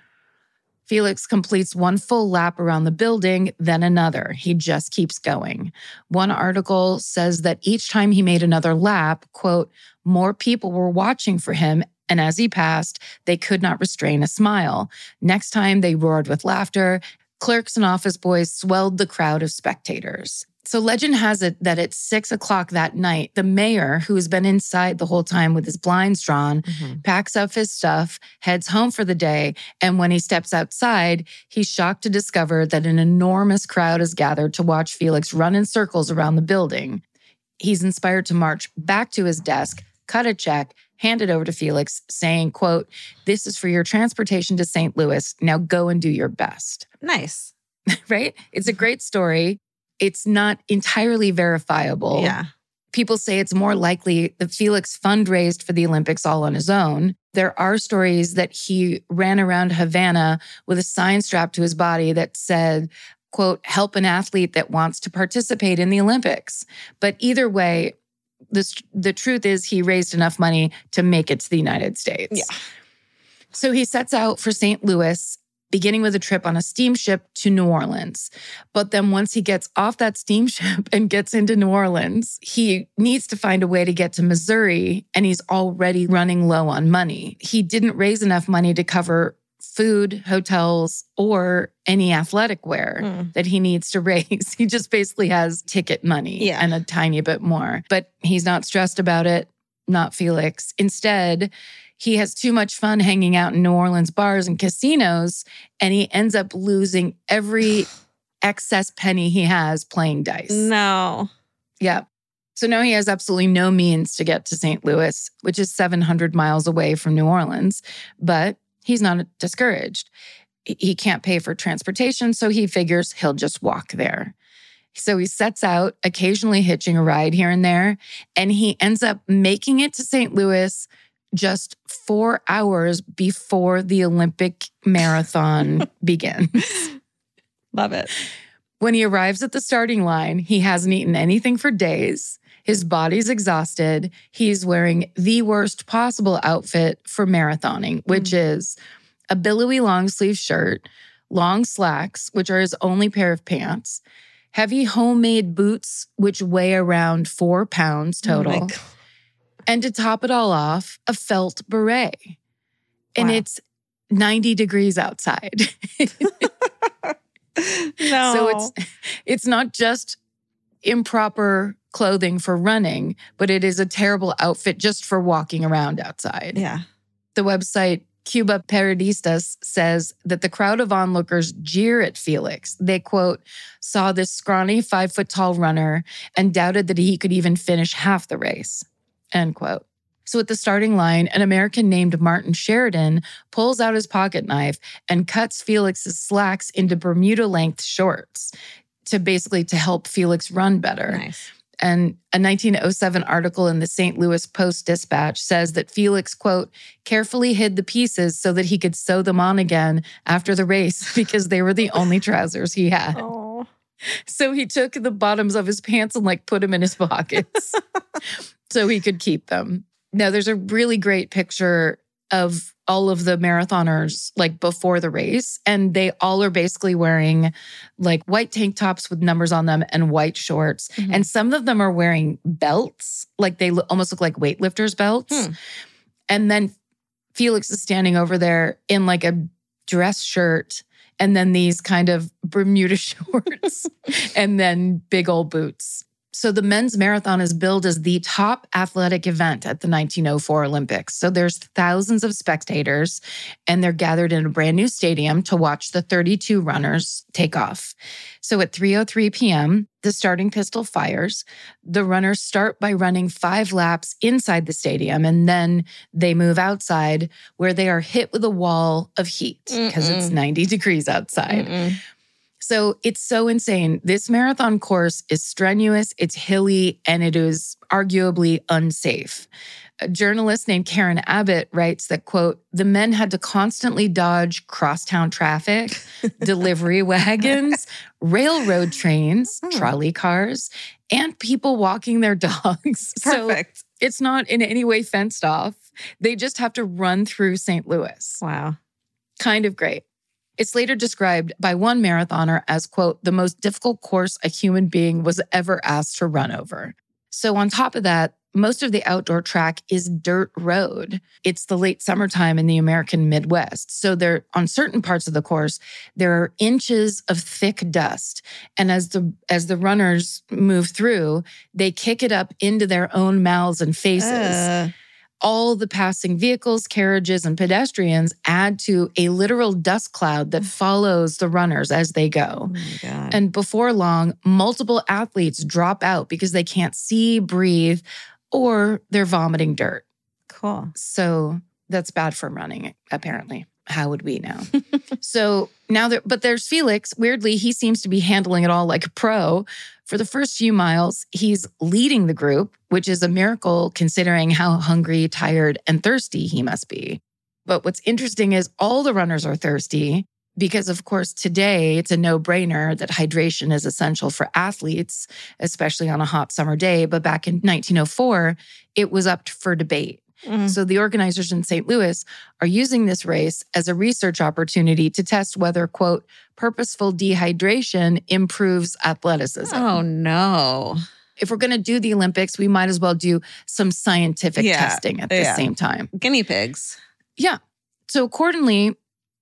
Felix completes one full lap around the building, then another. He just keeps going. One article says that each time he made another lap, quote, more people were watching for him, and as he passed, they could not restrain a smile. Next time, they roared with laughter. Clerks and office boys swelled the crowd of spectators. So legend has it that at six o'clock that night, the mayor, who has been inside the whole time with his blinds drawn, mm-hmm. packs up his stuff, heads home for the day, and when he steps outside, he's shocked to discover that an enormous crowd has gathered to watch Felix run in circles around the building. He's inspired to march back to his desk, cut a check, hand it over to Felix, saying, quote, this is for your transportation to Saint Louis. Now go and do your best. Nice. Right? It's a great story. It's not entirely verifiable. Yeah. People say it's more likely that Felix fundraised for the Olympics all on his own. There are stories that he ran around Havana with a sign strapped to his body that said, quote, help an athlete that wants to participate in the Olympics. But either way, the, the truth is he raised enough money to make it to the United States. Yeah. So he sets out for Saint Louis. beginning with a trip on a steamship to New Orleans. But then once he gets off that steamship and gets into New Orleans, he needs to find a way to get to Missouri, and he's already running low on money. He didn't raise enough money to cover food, hotels, or any athletic wear mm. that he needs to raise. He just basically has ticket money yeah. and a tiny bit more. But he's not stressed about it, not Felix. Instead, he has too much fun hanging out in New Orleans bars and casinos, and he ends up losing every excess penny he has playing dice. No. Yeah. So now he has absolutely no means to get to Saint Louis, which is seven hundred miles away from New Orleans. But he's not discouraged. He can't pay for transportation, so he figures he'll just walk there. So he sets out, occasionally hitching a ride here and there, and he ends up making it to Saint Louis just four hours before the Olympic marathon begins. Love it. When he arrives at the starting line, he hasn't eaten anything for days. His body's exhausted. He's wearing the worst possible outfit for marathoning, which mm. is a billowy long sleeve shirt, long slacks, which are his only pair of pants, heavy homemade boots, which weigh around four pounds total. Oh, and to top it all off, a felt beret. Wow. And it's ninety degrees outside. No. So it's it's not just improper clothing for running, but it is a terrible outfit just for walking around outside. Yeah. The website Cuba Periodistas says that the crowd of onlookers jeer at Felix. They, quote, saw this scrawny five-foot-tall runner and doubted that he could even finish half the race. End quote. So at the starting line, an American named Martin Sheridan pulls out his pocket knife and cuts Felix's slacks into Bermuda-length shorts to basically to help Felix run better. Nice. And a nineteen oh seven article in the Saint Louis Post-Dispatch says that Felix, quote, carefully hid the pieces so that he could sew them on again after the race because they were the only trousers he had. Oh. So he took the bottoms of his pants and like put them in his pockets so he could keep them. Now, there's a really great picture of all of the marathoners like before the race, and they all are basically wearing like white tank tops with numbers on them and white shorts. Mm-hmm. And some of them are wearing belts, like they lo- almost look like weightlifters' belts. Hmm. And then Felix is standing over there in like a dress shirt and then these kind of Bermuda shorts and then big old boots. So the men's marathon is billed as the top athletic event at the nineteen oh four Olympics. So there's thousands of spectators, and they're gathered in a brand new stadium to watch the thirty-two runners take off. So at three oh three p.m., the starting pistol fires. The runners start by running five laps inside the stadium, and then they move outside where they are hit with a wall of heat because it's ninety degrees outside. Mm-mm. So it's so insane. This marathon course is strenuous, it's hilly, and it is arguably unsafe. A journalist named Karen Abbott writes that, quote, the men had to constantly dodge crosstown traffic, delivery wagons, railroad trains, hmm. trolley cars, and people walking their dogs. Perfect. So it's not in any way fenced off. They just have to run through Saint Louis. Wow. Kind of great. It's later described by one marathoner as, quote, the most difficult course a human being was ever asked to run over. So on top of that, most of the outdoor track is dirt road. It's the late summertime in the American Midwest. So there, on certain parts of the course, there are inches of thick dust. And as the as the runners move through, they kick it up into their own mouths and faces. Uh. All the passing vehicles, carriages, and pedestrians add to a literal dust cloud that follows the runners as they go. Oh my God. And before long, multiple athletes drop out because they can't see, breathe, or they're vomiting dirt. Cool. So that's bad for running, apparently. How would we know? So now there, but there's Felix. Weirdly, he seems to be handling it all like a pro. For the first few miles, he's leading the group, which is a miracle considering how hungry, tired, and thirsty he must be. But what's interesting is all the runners are thirsty because, of course, today it's a no-brainer that hydration is essential for athletes, especially on a hot summer day. But back in nineteen oh four, it was up for debate. Mm. So the organizers in Saint Louis are using this race as a research opportunity to test whether, quote, purposeful dehydration improves athleticism. Oh, no. If we're going to do the Olympics, we might as well do some scientific Yeah. testing at the Yeah. same time. Guinea pigs. Yeah. So accordingly,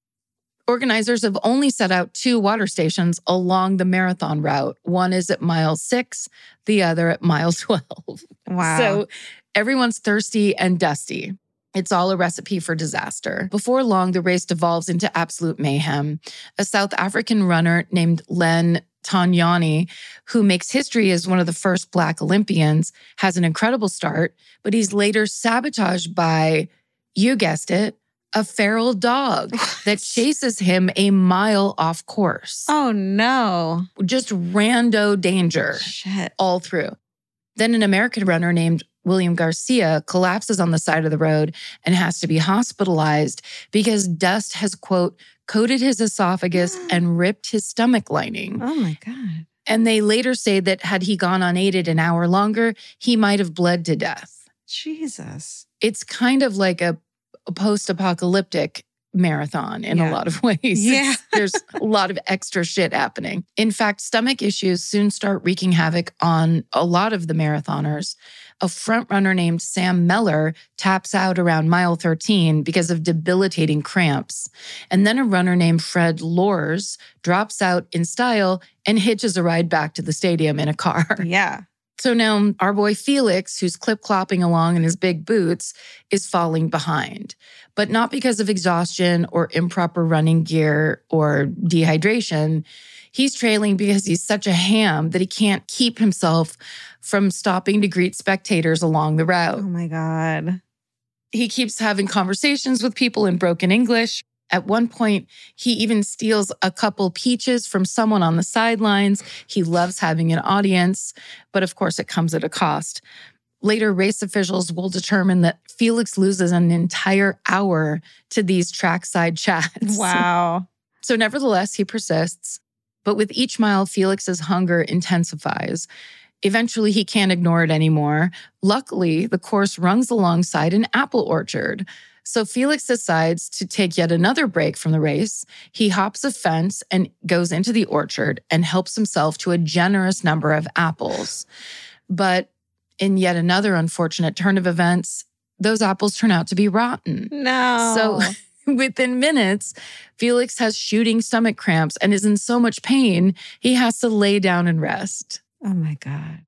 organizers have only set out two water stations along the marathon route. One is at mile six, the other at mile twelve. Wow. So everyone's thirsty and dusty. It's all a recipe for disaster. Before long, the race devolves into absolute mayhem. A South African runner named Len Tanyani, who makes history as one of the first Black Olympians, has an incredible start, but he's later sabotaged by, you guessed it, a feral dog that chases him a mile off course. Oh, no. Just rando danger Shit. all through. Then an American runner named William Garcia collapses on the side of the road and has to be hospitalized because dust has, quote, coated his esophagus and ripped his stomach lining. Oh, my God. And they later say that had he gone unaided an hour longer, he might have bled to death. Jesus. It's kind of like a, a post-apocalyptic marathon in Yeah. a lot of ways. Yeah. It's- there's a lot of extra shit happening. In fact, stomach issues soon start wreaking havoc on a lot of the marathoners. A front runner named Sam Meller taps out around mile thirteen because of debilitating cramps. And then a runner named Fred Lors drops out in style and hitches a ride back to the stadium in a car. Yeah. So now our boy Felix, who's clip-clopping along in his big boots, is falling behind. But not because of exhaustion or improper running gear or dehydration. He's trailing because he's such a ham that he can't keep himself from stopping to greet spectators along the Oh, route. my God. He keeps having conversations with people in broken English. At one point, he even steals a couple peaches from someone on the sidelines. He loves having an audience, but of course it comes at a cost. Later, race officials will determine that Felix loses an entire hour to these trackside chats. Wow. So nevertheless, he persists. But with each mile, Felix's hunger intensifies. Eventually, he can't ignore it anymore. Luckily, the course runs alongside an apple orchard. So Felix decides to take yet another break from the race. He hops a fence and goes into the orchard and helps himself to a generous number of apples. But in yet another unfortunate turn of events, those apples turn out to be rotten. No. So within minutes, Felix has shooting stomach cramps and is in so much pain, he has to lay down and rest. Oh, my God.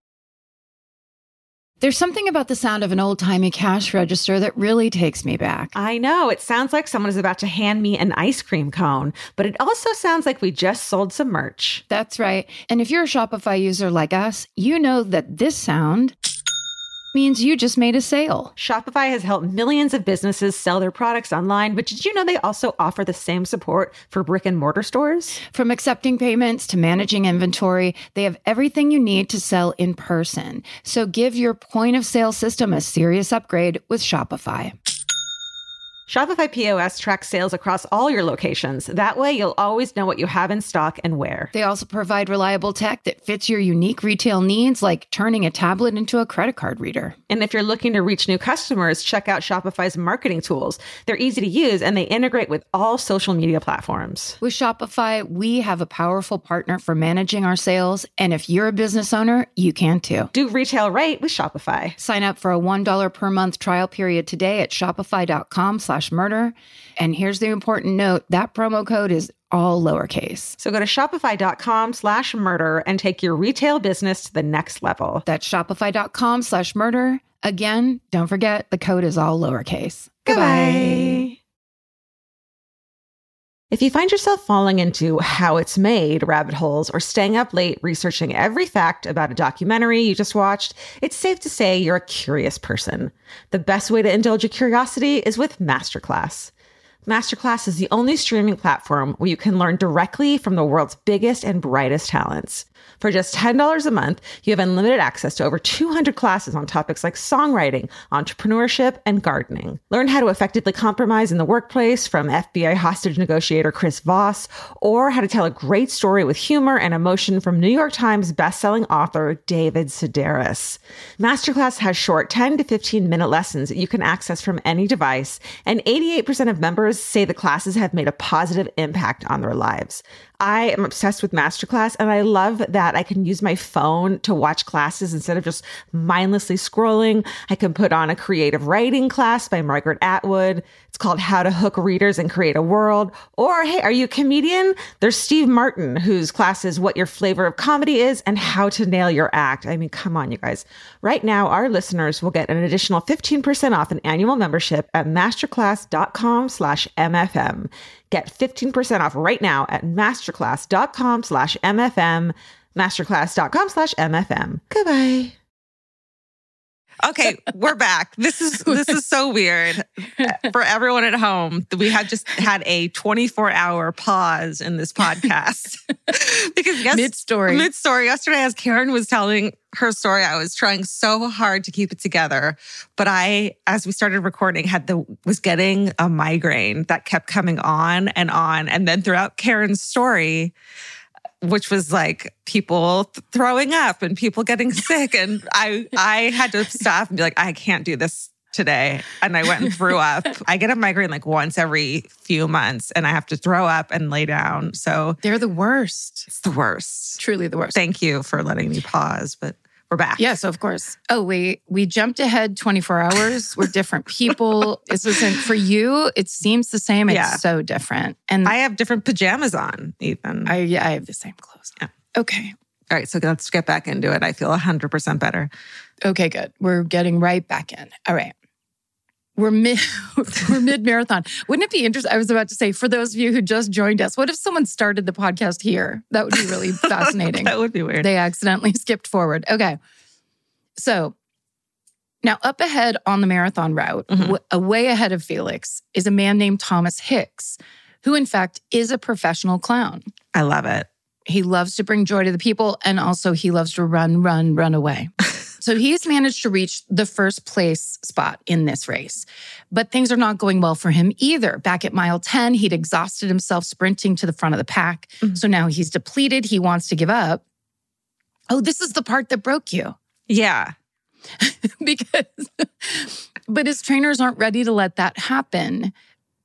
There's something about the sound of an old-timey cash register that really takes me back. I know. It sounds like someone is about to hand me an ice cream cone, but it also sounds like we just sold some merch. That's right. And if you're a Shopify user like us, you know that this sound means you just made a sale. Shopify has helped millions of businesses sell their products online, but did you know they also offer the same support for brick and mortar stores? From accepting payments to managing inventory, they have everything you need to sell in person. So give your point of sale system a serious upgrade with Shopify. Shopify P O S tracks sales across all your locations. That way, you'll always know what you have in stock and where. They also provide reliable tech that fits your unique retail needs, like turning a tablet into a credit card reader. And if you're looking to reach new customers, check out Shopify's marketing tools. They're easy to use and they integrate with all social media platforms. With Shopify, we have a powerful partner for managing our sales. And if you're a business owner, you can too. Do retail right with Shopify. Sign up for a one dollar per month trial period today at shopify.com slash murder. And here's the important note, that promo code is all lowercase. So go to shopify.com slash murder and take your retail business to the next level. That's shopify.com slash murder. Again, don't forget, the code is all lowercase. Goodbye. If you find yourself falling into how it's made rabbit holes or staying up late researching every fact about a documentary you just watched, it's safe to say you're a curious person. The best way to indulge your curiosity is with Masterclass. Masterclass is the only streaming platform where you can learn directly from the world's biggest and brightest talents. For just ten dollars a month, you have unlimited access to over two hundred classes on topics like songwriting, entrepreneurship, and gardening. Learn how to effectively compromise in the workplace from F B I hostage negotiator Chris Voss, or how to tell a great story with humor and emotion from New York Times bestselling author David Sedaris. Masterclass has short ten to fifteen minute lessons that you can access from any device, and eighty-eight percent of members say the classes have made a positive impact on their lives. I am obsessed with Masterclass, and I love that I can use my phone to watch classes instead of just mindlessly scrolling. I can put on a creative writing class by Margaret Atwood. It's called How to Hook Readers and Create a World. Or, hey, are you a comedian? There's Steve Martin, whose class is What Your Flavor of Comedy Is and How to Nail Your Act. I mean, come on, you guys. Right now, our listeners will get an additional fifteen percent off an annual membership at masterclass.com slash MFM. Get fifteen percent off right now at masterclass.com slash MFM, masterclass.com slash MFM. Goodbye. Okay, we're back. This is this is so weird for everyone at home. We had just had a twenty-four hour pause in this podcast because yes, mid story, mid story. Yesterday, as Karen was telling her story, I was trying so hard to keep it together, but I, as we started recording, had the was getting a migraine that kept coming on and on, and then throughout Karen's story, which was like people th- throwing up and people getting sick. And I I had to stop and be like, I can't do this today. And I went and threw up. I get a migraine like once every few months and I have to throw up and lay down. So they're the worst. It's the worst. Truly the worst. Thank you for letting me pause, but we're back. Yes, of course. Oh, we we jumped ahead twenty-four hours. We're different people. This isn't for you. It seems the same. It's Yeah. so different. And I have different pajamas on, even. I yeah, I have the same clothes. Yeah. Okay. All right, so let's get back into it. I feel one hundred percent better. Okay, good. We're getting right back in. All right. We're mid we're mid-marathon. Wouldn't it be interesting? I was about to say, for those of you who just joined us, what if someone started the podcast here? That would be really fascinating. That would be weird. They accidentally skipped forward. Okay. So now up ahead on the marathon route, Mhm. w- a way ahead of Felix, is a man named Thomas Hicks, who in fact is a professional clown. I love it. He loves to bring joy to the people, and also he loves to run, run, run away. So he's managed to reach the first place spot in this race. But things are not going well for him either. Back at mile ten, he'd exhausted himself sprinting to the front of the pack. Mhm. So now he's depleted. He wants to give up. Oh, this is the part that broke you. Yeah. because, but his trainers aren't ready to let that happen.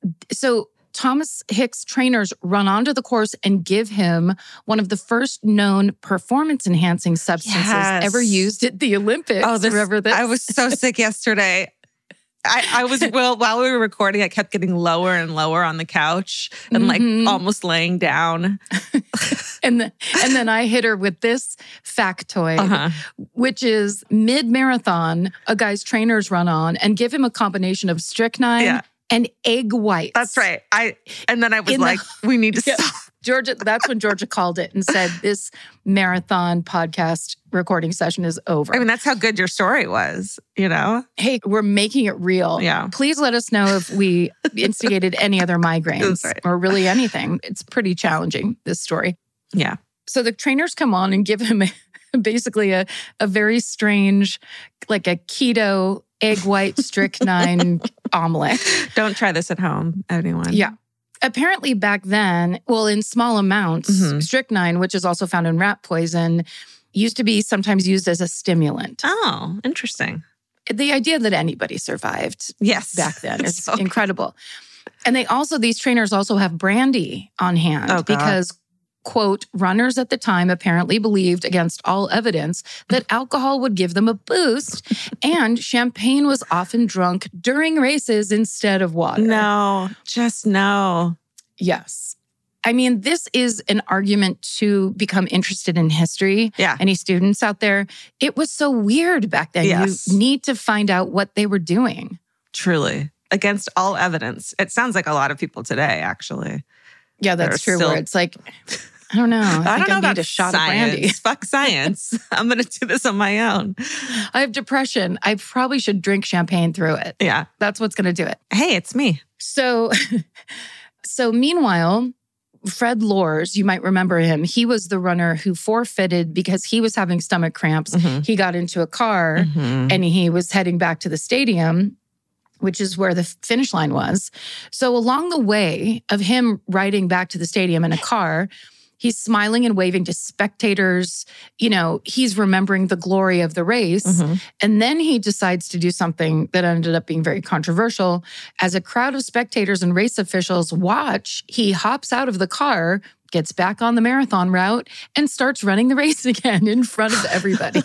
So Thomas Hicks trainers run onto the course and give him one of the first known performance-enhancing substances Yes. ever used at the Olympics. Oh, this, Remember this? I was so sick yesterday. I, I was, well, while we were recording, I kept getting lower and lower on the couch and Mhm. like almost laying down. and, the, and then I hit her with this factoid, Uh-huh. which is mid-marathon, a guy's trainers run on and give him a combination of strychnine Yeah. and egg whites. That's right. I And then I was In the- like, we need to Yeah. stop. Georgia, that's when Georgia called it and said, this marathon podcast recording session is over. I mean, that's how good your story was, you know? Hey, we're making it real. Yeah. Please let us know if we instigated any other migraines That's right. or really anything. It's pretty challenging, this story. Yeah. So the trainers come on and give him basically a, a very strange, like a keto egg white strychnine omelet. Don't try this at home, anyone. Yeah. Apparently back then, well, in small amounts, Mhm. strychnine, which is also found in rat poison, used to be sometimes used as a stimulant. Oh, interesting. The idea that anybody survived Yes. back then is So- incredible. And they also, these trainers also have brandy on hand Oh, God. because, quote, runners at the time apparently believed against all evidence that alcohol would give them a boost and champagne was often drunk during races instead of water. No, just no. Yes. I mean, this is an argument to become interested in history. Yeah. Any students out there? It was so weird back then. Yes. You need to find out what they were doing. Truly. Against all evidence. It sounds like a lot of people today, actually. Yeah, that's They're true. still- Where it's like, I don't know. I, I think don't know I about need a shot of brandy. science. Fuck science. I'm going to do this on my own. I have depression. I probably should drink champagne through it. Yeah. That's what's going to do it. Hey, it's me. So, so meanwhile, Fred Lors, you might remember him. He was the runner who forfeited because he was having stomach cramps. Mhm. He got into a car Mhm. and he was heading back to the stadium, which is where the finish line was. So along the way of him riding back to the stadium in a car, he's smiling and waving to spectators. You know, he's remembering the glory of the race. Mhm. And then he decides to do something that ended up being very controversial. As a crowd of spectators and race officials watch, he hops out of the car, gets back on the marathon route, and starts running the race again in front of everybody.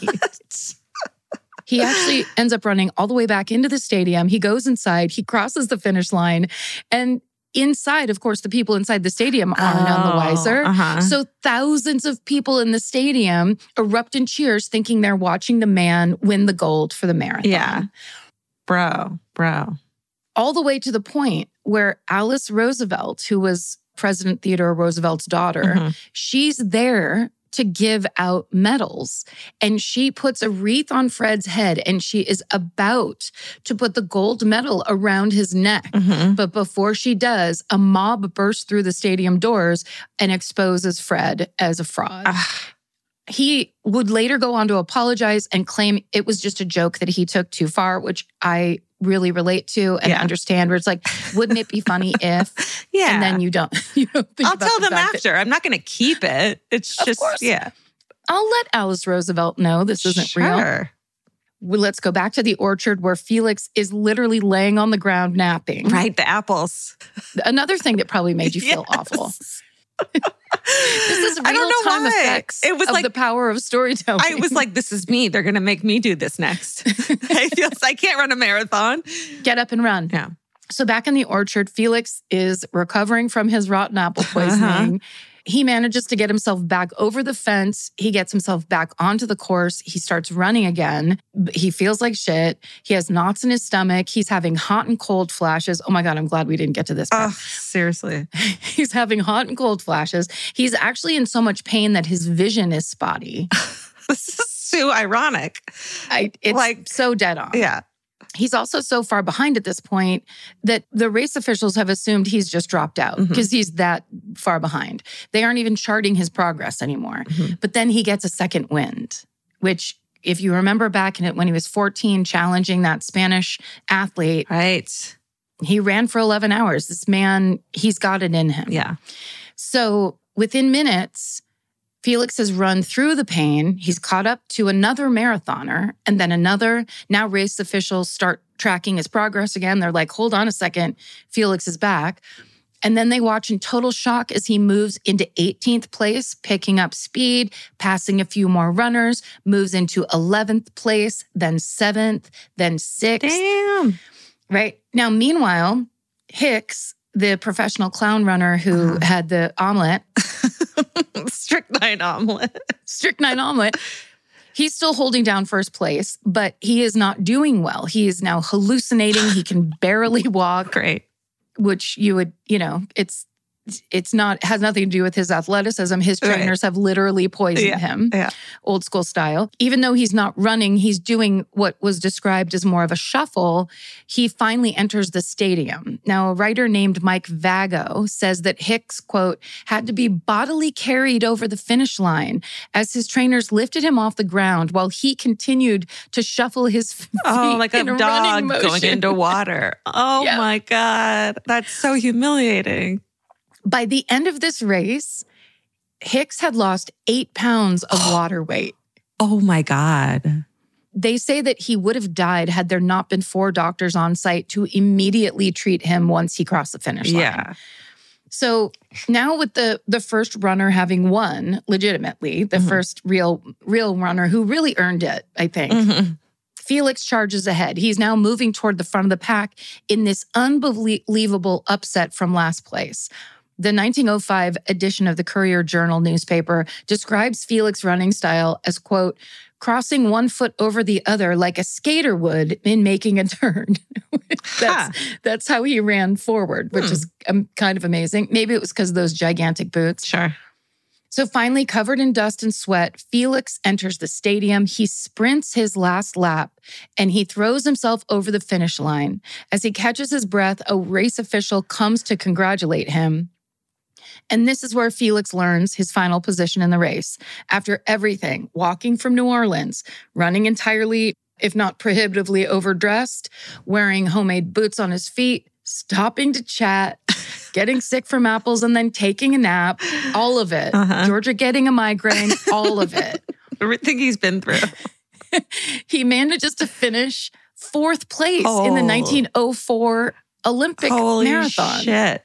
He actually ends up running all the way back into the stadium. He goes inside, he crosses the finish line, and inside, of course, the people inside the stadium are none the wiser. Oh, uh-huh. So thousands of people in the stadium erupt in cheers, thinking they're watching the man win the gold for the marathon. Yeah. Bro, bro. All the way to the point where Alice Roosevelt, who was President Theodore Roosevelt's daughter, Mhm. she's there to give out medals. And she puts a wreath on Fred's head and she is about to put the gold medal around his neck. Mhm. But before she does, a mob bursts through the stadium doors and exposes Fred as a fraud. Ugh. He would later go on to apologize and claim it was just a joke that he took too far, which I really relate to and Yeah. understand, where it's like, wouldn't it be funny if, Yeah. and then you don't, you don't think I'll about tell the them fact that- after. I'm not going to keep it. It's Of just, course. yeah. I'll let Alice Roosevelt know this isn't real. Sure. Well, let's go back to the orchard where Felix is literally laying on the ground napping. Right, the apples. Another thing that probably made you feel Yes. awful. This is I don't know real-time why. effects It was of like- the power of storytelling. I was like, this is me. They're going to make me do this next. I feel I can't run a marathon. Get up and run. Yeah. So back in the orchard, Felix is recovering from his rotten apple poisoning. He manages to get himself back over the fence. He gets himself back onto the course. He starts running again. He feels like shit. He has knots in his stomach. He's having hot and cold flashes. Oh my God, I'm glad we didn't get to this part. Oh, seriously. He's having hot and cold flashes. He's actually in so much pain that his vision is spotty. This is too ironic. I, it's Like- so dead on. Yeah. He's also so far behind at this point that the race officials have assumed he's just dropped out Mhm. because he's that far behind. They aren't even charting his progress anymore. Mhm. But then he gets a second wind, which, if you remember back in it when he was fourteen, challenging that Spanish athlete, Right. he ran for eleven hours. This man, he's got it in him. Yeah. So within minutes, Felix has run through the pain. He's caught up to another marathoner and then another. Now race officials start tracking his progress again. They're like, hold on a second, Felix is back. And then they watch in total shock as he moves into eighteenth place, picking up speed, passing a few more runners, moves into eleventh place, then seventh, then sixth. Damn. Right? Now, meanwhile, Hicks, the professional clown runner who Uh-huh. had the omelet, Strychnine omelet. strychnine omelet, he's still holding down first place, but he is not doing well. He is now hallucinating. He can barely walk, Great. which you would, you know, it's it's not, has nothing to do with his athleticism. His Right. trainers have literally poisoned Yeah, him, yeah. old school style. Even though he's not running, he's doing what was described as more of a shuffle. He finally enters the stadium. Now, a writer named Mike Vago says that Hicks, quote, had to be bodily carried over the finish line as his trainers lifted him off the ground while he continued to shuffle his feet Oh, like a in dog running going motion. into water. Oh Yeah. my God. That's so humiliating. By the end of this race, Hicks had lost eight pounds of water weight. Oh my God. They say that he would have died had there not been four doctors on site to immediately treat him once he crossed the finish line. Yeah. So now with the the first runner having won legitimately, the Mhm. first real real runner who really earned it, I think. Mhm. Felix charges ahead. He's now moving toward the front of the pack in this unbelievable upset from last place. The nineteen oh five edition of the Courier-Journal newspaper describes Felix' running style as, quote, crossing one foot over the other like a skater would in making a turn. that's, that's how he ran forward, which Hmm. is um, kind of amazing. Maybe it was because of those gigantic boots. Sure. So finally, covered in dust and sweat, Felix enters the stadium. He sprints his last lap and he throws himself over the finish line. As he catches his breath, a race official comes to congratulate him. And this is where Felix learns his final position in the race. After everything, walking from New Orleans, running entirely, if not prohibitively overdressed, wearing homemade boots on his feet, stopping to chat, getting sick from apples and then taking a nap, all of it. Uh-huh. Georgia getting a migraine, all of it. Everything he's been through. He manages to finish fourth place oh. in the nineteen oh four Olympic Holy marathon. Shit.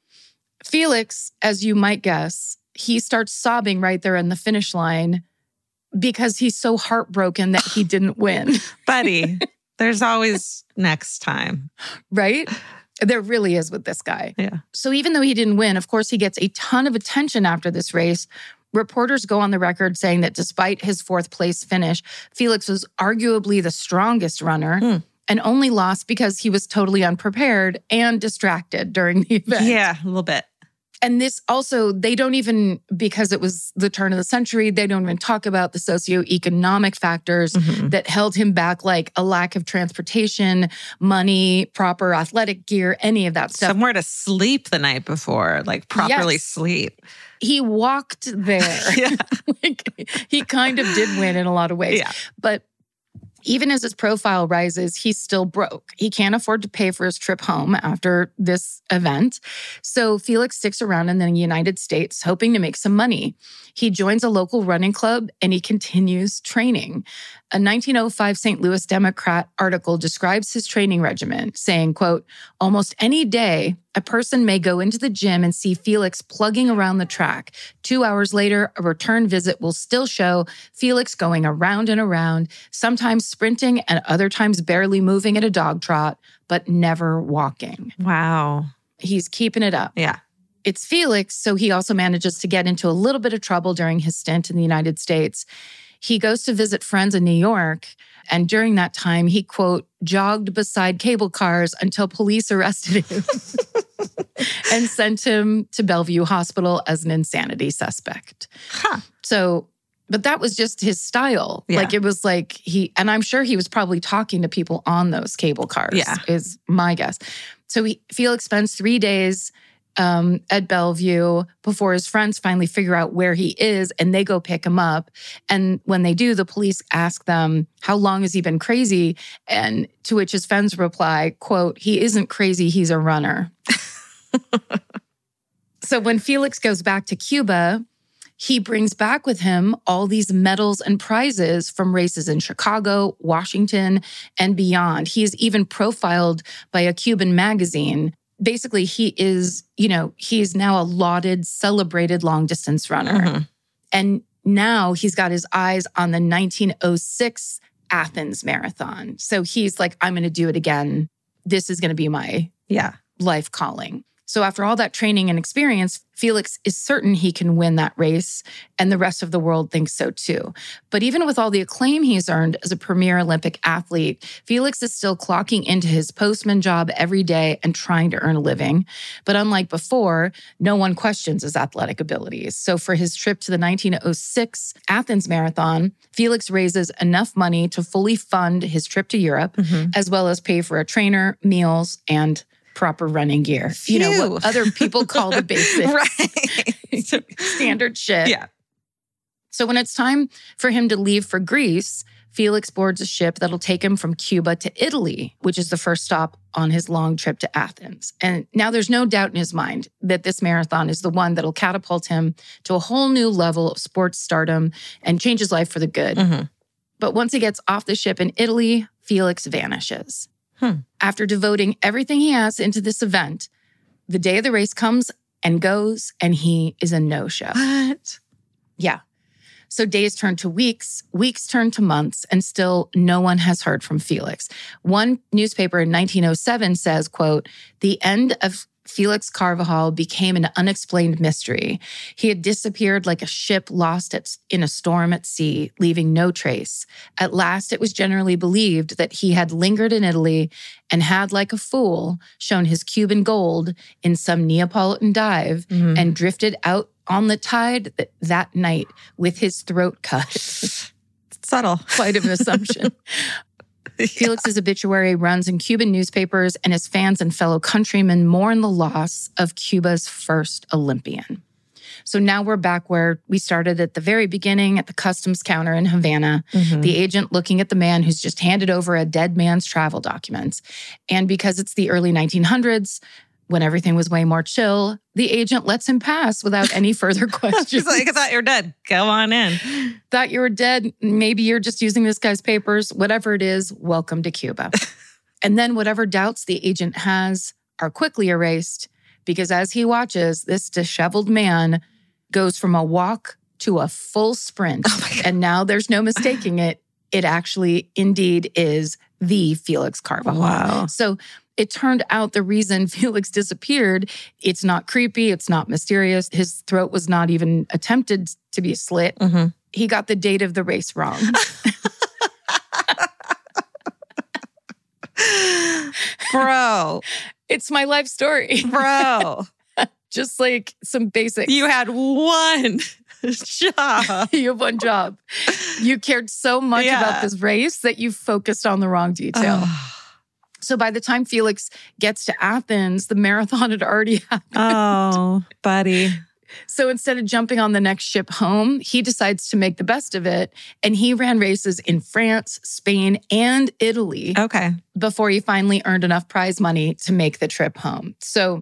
Felix, as you might guess, he starts sobbing right there in the finish line because he's so heartbroken that he didn't win. Buddy, there's always next time. Right? There really is with this guy. Yeah. So even though he didn't win, of course, he gets a ton of attention after this race. Reporters go on the record saying that despite his fourth place finish, Felix was arguably the strongest runner hmm. and only lost because he was totally unprepared and distracted during the event. Yeah, a little bit. And this also, they don't even, because it was the turn of the century, they don't even talk about the socioeconomic factors mm-hmm. that held him back, like a lack of transportation, money, proper athletic gear, any of that stuff. Somewhere to sleep the night before, like properly yes. sleep. He walked there. Yeah. Like, he kind of did win in a lot of ways. Yeah. But even as his profile rises, he's still broke. He can't afford to pay for his trip home after this event. So Felix sticks around in the United States, hoping to make some money. He joins a local running club and he continues training. A nineteen oh five Saint Louis Democrat article describes his training regimen, saying, quote, almost any day, a person may go into the gym and see Felix plugging around the track. Two hours later, a return visit will still show Felix going around and around, sometimes sprinting and other times barely moving at a dog trot, but never walking. Wow. He's keeping it up. Yeah. It's Felix, so he also manages to get into a little bit of trouble during his stint in the United States. He goes to visit friends in New York, and during that time, he, quote, jogged beside cable cars until police arrested him and sent him to Bellevue Hospital as an insanity suspect. Huh. So, but that was just his style. Yeah. Like, it was like he, and I'm sure he was probably talking to people on those cable cars, yeah. is my guess. So he, Felix spends three days Um, at Bellevue before his friends finally figure out where he is and they go pick him up. And when they do, the police ask them, how long has he been crazy? And to which his friends reply, quote, he isn't crazy, he's a runner. So when Felix goes back to Cuba, he brings back with him all these medals and prizes from races in Chicago, Washington, and beyond. He is even profiled by a Cuban magazine. Basically, he is, you know, he is now a lauded, celebrated long-distance runner. Mm-hmm. And now he's got his eyes on the nineteen oh six Athens Marathon. So he's like, I'm going to do it again. This is going to be my yeah. life calling. So after all that training and experience, Felix is certain he can win that race, and the rest of the world thinks so too. But even with all the acclaim he's earned as a premier Olympic athlete, Felix is still clocking into his postman job every day and trying to earn a living. But unlike before, no one questions his athletic abilities. So for his trip to the nineteen oh six Athens Marathon, Felix raises enough money to fully fund his trip to Europe, mm-hmm. as well as pay for a trainer, meals, and proper running gear. Phew. You know, what other people call the basics. Right. Standard shit. Yeah. So when it's time for him to leave for Greece, Felix boards a ship that'll take him from Cuba to Italy, which is the first stop on his long trip to Athens. And now there's no doubt in his mind that this marathon is the one that'll catapult him to a whole new level of sports stardom and change his life for the good. Mm-hmm. But once he gets off the ship in Italy, Felix vanishes. Hmm. After devoting everything he has into this event, the day of the race comes and goes, and he is a no-show. What? Yeah. So days turn to weeks, weeks turn to months, and still no one has heard from Felix. One newspaper in nineteen oh seven says, quote, the end of Felix Carvajal became an unexplained mystery. He had disappeared like a ship lost at, in a storm at sea, leaving no trace. At last, it was generally believed that he had lingered in Italy and had, like a fool, shown his Cuban gold in some Neapolitan dive mm-hmm. and drifted out on the tide that, that night with his throat cut. Subtle. Quite an assumption. Yeah. Felix's obituary runs in Cuban newspapers, and his fans and fellow countrymen mourn the loss of Cuba's first Olympian. So now we're back where we started at the very beginning at the customs counter in Havana, mm-hmm. the agent looking at the man who's just handed over a dead man's travel documents. And because it's the early nineteen hundreds, when everything was way more chill, the agent lets him pass without any further questions. She's like, I thought you're dead. Go on in. Thought you were dead. Maybe you're just using this guy's papers. Whatever it is, welcome to Cuba. And then whatever doubts the agent has are quickly erased because as he watches, this disheveled man goes from a walk to a full sprint. Oh and now there's no mistaking it. It actually indeed is the Felix Carvajal. Wow. So it turned out the reason Felix disappeared, it's not creepy, it's not mysterious. His throat was not even attempted to be slit. Mm-hmm. He got the date of the race wrong. Bro. It's my life story. Bro. Just like some basics. You had one job. You have one job. You cared so much yeah. about this race that you focused on the wrong detail. So by the time Felix gets to Athens, the marathon had already happened. Oh, buddy. So instead of jumping on the next ship home, he decides to make the best of it. And he ran races in France, Spain, and Italy. Okay. Before he finally earned enough prize money to make the trip home. So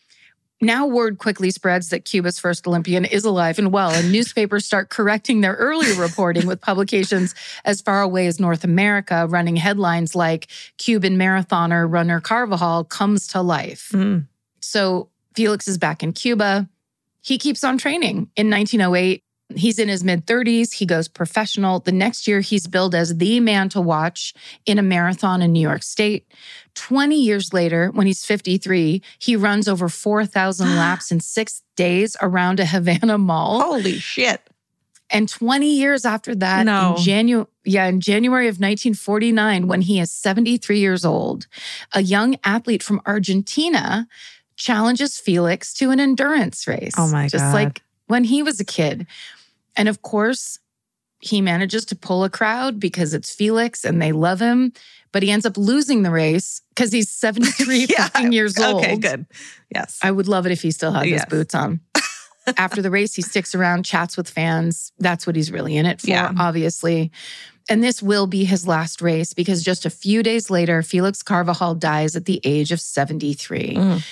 now word quickly spreads that Cuba's first Olympian is alive and well, and newspapers start correcting their earlier reporting with publications as far away as North America, running headlines like Cuban marathoner runner Carvajal comes to life. Mm. So Felix is back in Cuba. He keeps on training. In nineteen oh eight, he's in his mid-thirties. He goes professional. The next year, he's billed as the man to watch in a marathon in New York State. twenty years later, when he's fifty-three, he runs over four thousand laps in six days around a Havana mall. Holy shit. And twenty years after that, no. in, Janu- yeah, in January of nineteen forty-nine, when he is seventy-three years old, a young athlete from Argentina challenges Felix to an endurance race. Oh my just God. Just like when he was a kid. And of course, he manages to pull a crowd because it's Felix and they love him. But he ends up losing the race because he's seventy-three yeah. fucking years old. Okay, good. Yes. I would love it if he still had yes. his boots on. After the race, he sticks around, chats with fans. That's what he's really in it for, yeah. obviously. And this will be his last race because just a few days later, Felix Carvajal dies at the age of seventy-three. Mm.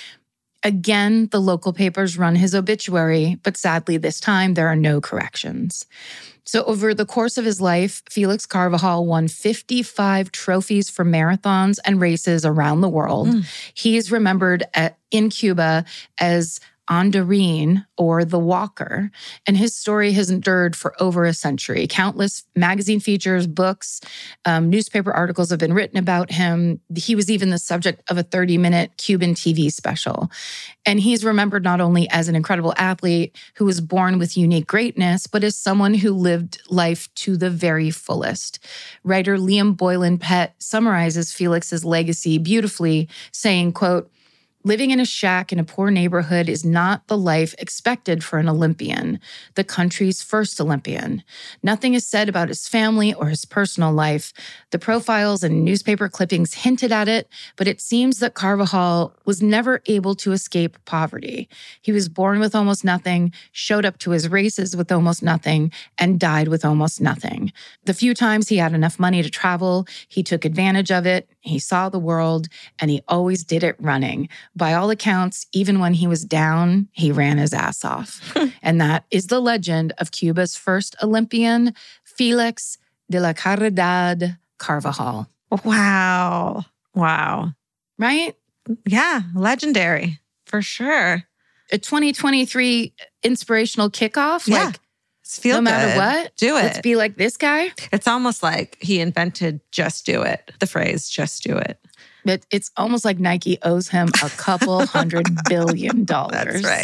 Again, the local papers run his obituary, but sadly this time there are no corrections. So over the course of his life, Felix Carvajal won fifty-five trophies for marathons and races around the world. Mm. He's remembered at, in Cuba as Andarin, or the Walker, and his story has endured for over a century. Countless magazine features, books, um, newspaper articles have been written about him. He was even the subject of a thirty-minute Cuban T V special. And he's remembered not only as an incredible athlete who was born with unique greatness, but as someone who lived life to the very fullest. Writer Liam Boylan Pett summarizes Felix's legacy beautifully, saying, quote, "Living in a shack in a poor neighborhood is not the life expected for an Olympian, the country's first Olympian. Nothing is said about his family or his personal life. The profiles and newspaper clippings hinted at it, but it seems that Carvajal was never able to escape poverty. He was born with almost nothing, showed up to his races with almost nothing, and died with almost nothing. The few times he had enough money to travel, he took advantage of it, he saw the world, and he always did it running. By all accounts, even when he was down, he ran his ass off." And that is the legend of Cuba's first Olympian, Felix de la Caridad Carvajal. Wow. Wow. Right? Yeah, legendary, for sure. A twenty twenty-three inspirational kickoff? Yeah. Like, Feel no matter good. what, do it. Let's be like this guy. It's almost like he invented just do it, the phrase just do it. But it's almost like Nike owes him a couple hundred billion dollars. That's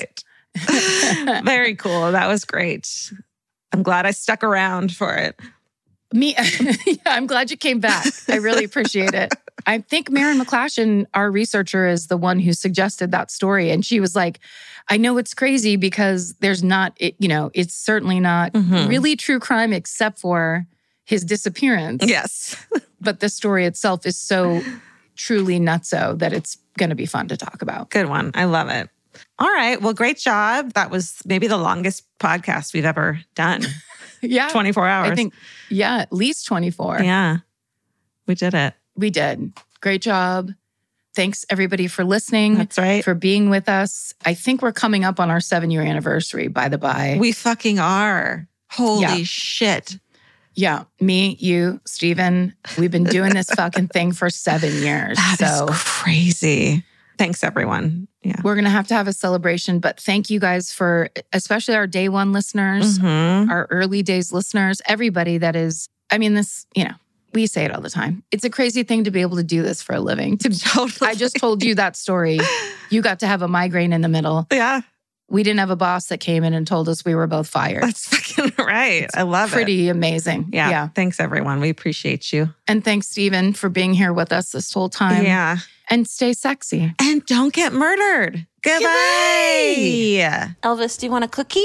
right. Very cool. That was great. I'm glad I stuck around for it. Me, yeah, I'm glad you came back. I really appreciate it. I think Maren McClashen, our researcher, is the one who suggested that story. And she was like, I know it's crazy because there's not, it, you know, it's certainly not Mhm. really true crime except for his disappearance. Yes. But the story itself is so truly nutso that it's going to be fun to talk about. Good one. I love it. All right. Well, great job. That was maybe the longest podcast we've ever done. Yeah. twenty-four hours. I think, yeah, at least twenty-four. Yeah. We did it. We did. Great job. Thanks, everybody, for listening. That's right. For being with us. I think we're coming up on our seven-year anniversary, by the by. We fucking are. Holy Yeah. shit. Yeah, me, you, Stephen, we've been doing this fucking thing for seven years. That so is crazy. Thanks, everyone. Yeah. we're going to have to have a celebration. But thank you guys for, especially our day one listeners, Mhm. our early days listeners, everybody that is, I mean, this, you know, we say it all the time. It's a crazy thing to be able to do this for a living. To, Totally. I just told you that story. You got to have a migraine in the middle. Yeah. We didn't have a boss that came in and told us we were both fired. That's fucking right. I love it. Pretty amazing. Yeah. yeah. Thanks, everyone. We appreciate you. And thanks, Stephen, for being here with us this whole time. Yeah. And stay sexy. And don't get murdered. Goodbye. Elvis, do you want a cookie?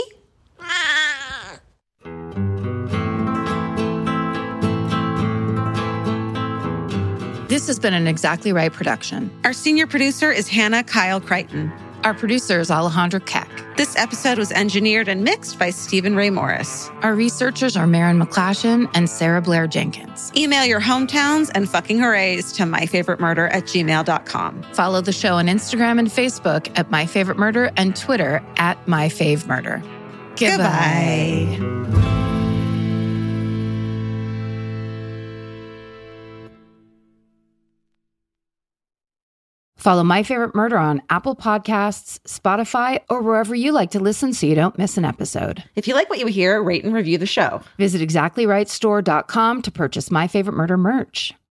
This has been an Exactly Right production. Our senior producer is Hannah Kyle Crichton. Our producer is Alejandra Keck. This episode was engineered and mixed by Stephen Ray Morris. Our researchers are Maren McClashen and Sarah Blair Jenkins. Email your hometowns and fucking hoorays to myfavoritemurder at gmail dot com. Follow the show on Instagram and Facebook at My Favorite Murder and Twitter at My Fave Murder. Goodbye. Goodbye. Follow My Favorite Murder on Apple Podcasts, Spotify, or wherever you like to listen so you don't miss an episode. If you like what you hear, rate and review the show. Visit exactly right store dot com to purchase My Favorite Murder merch.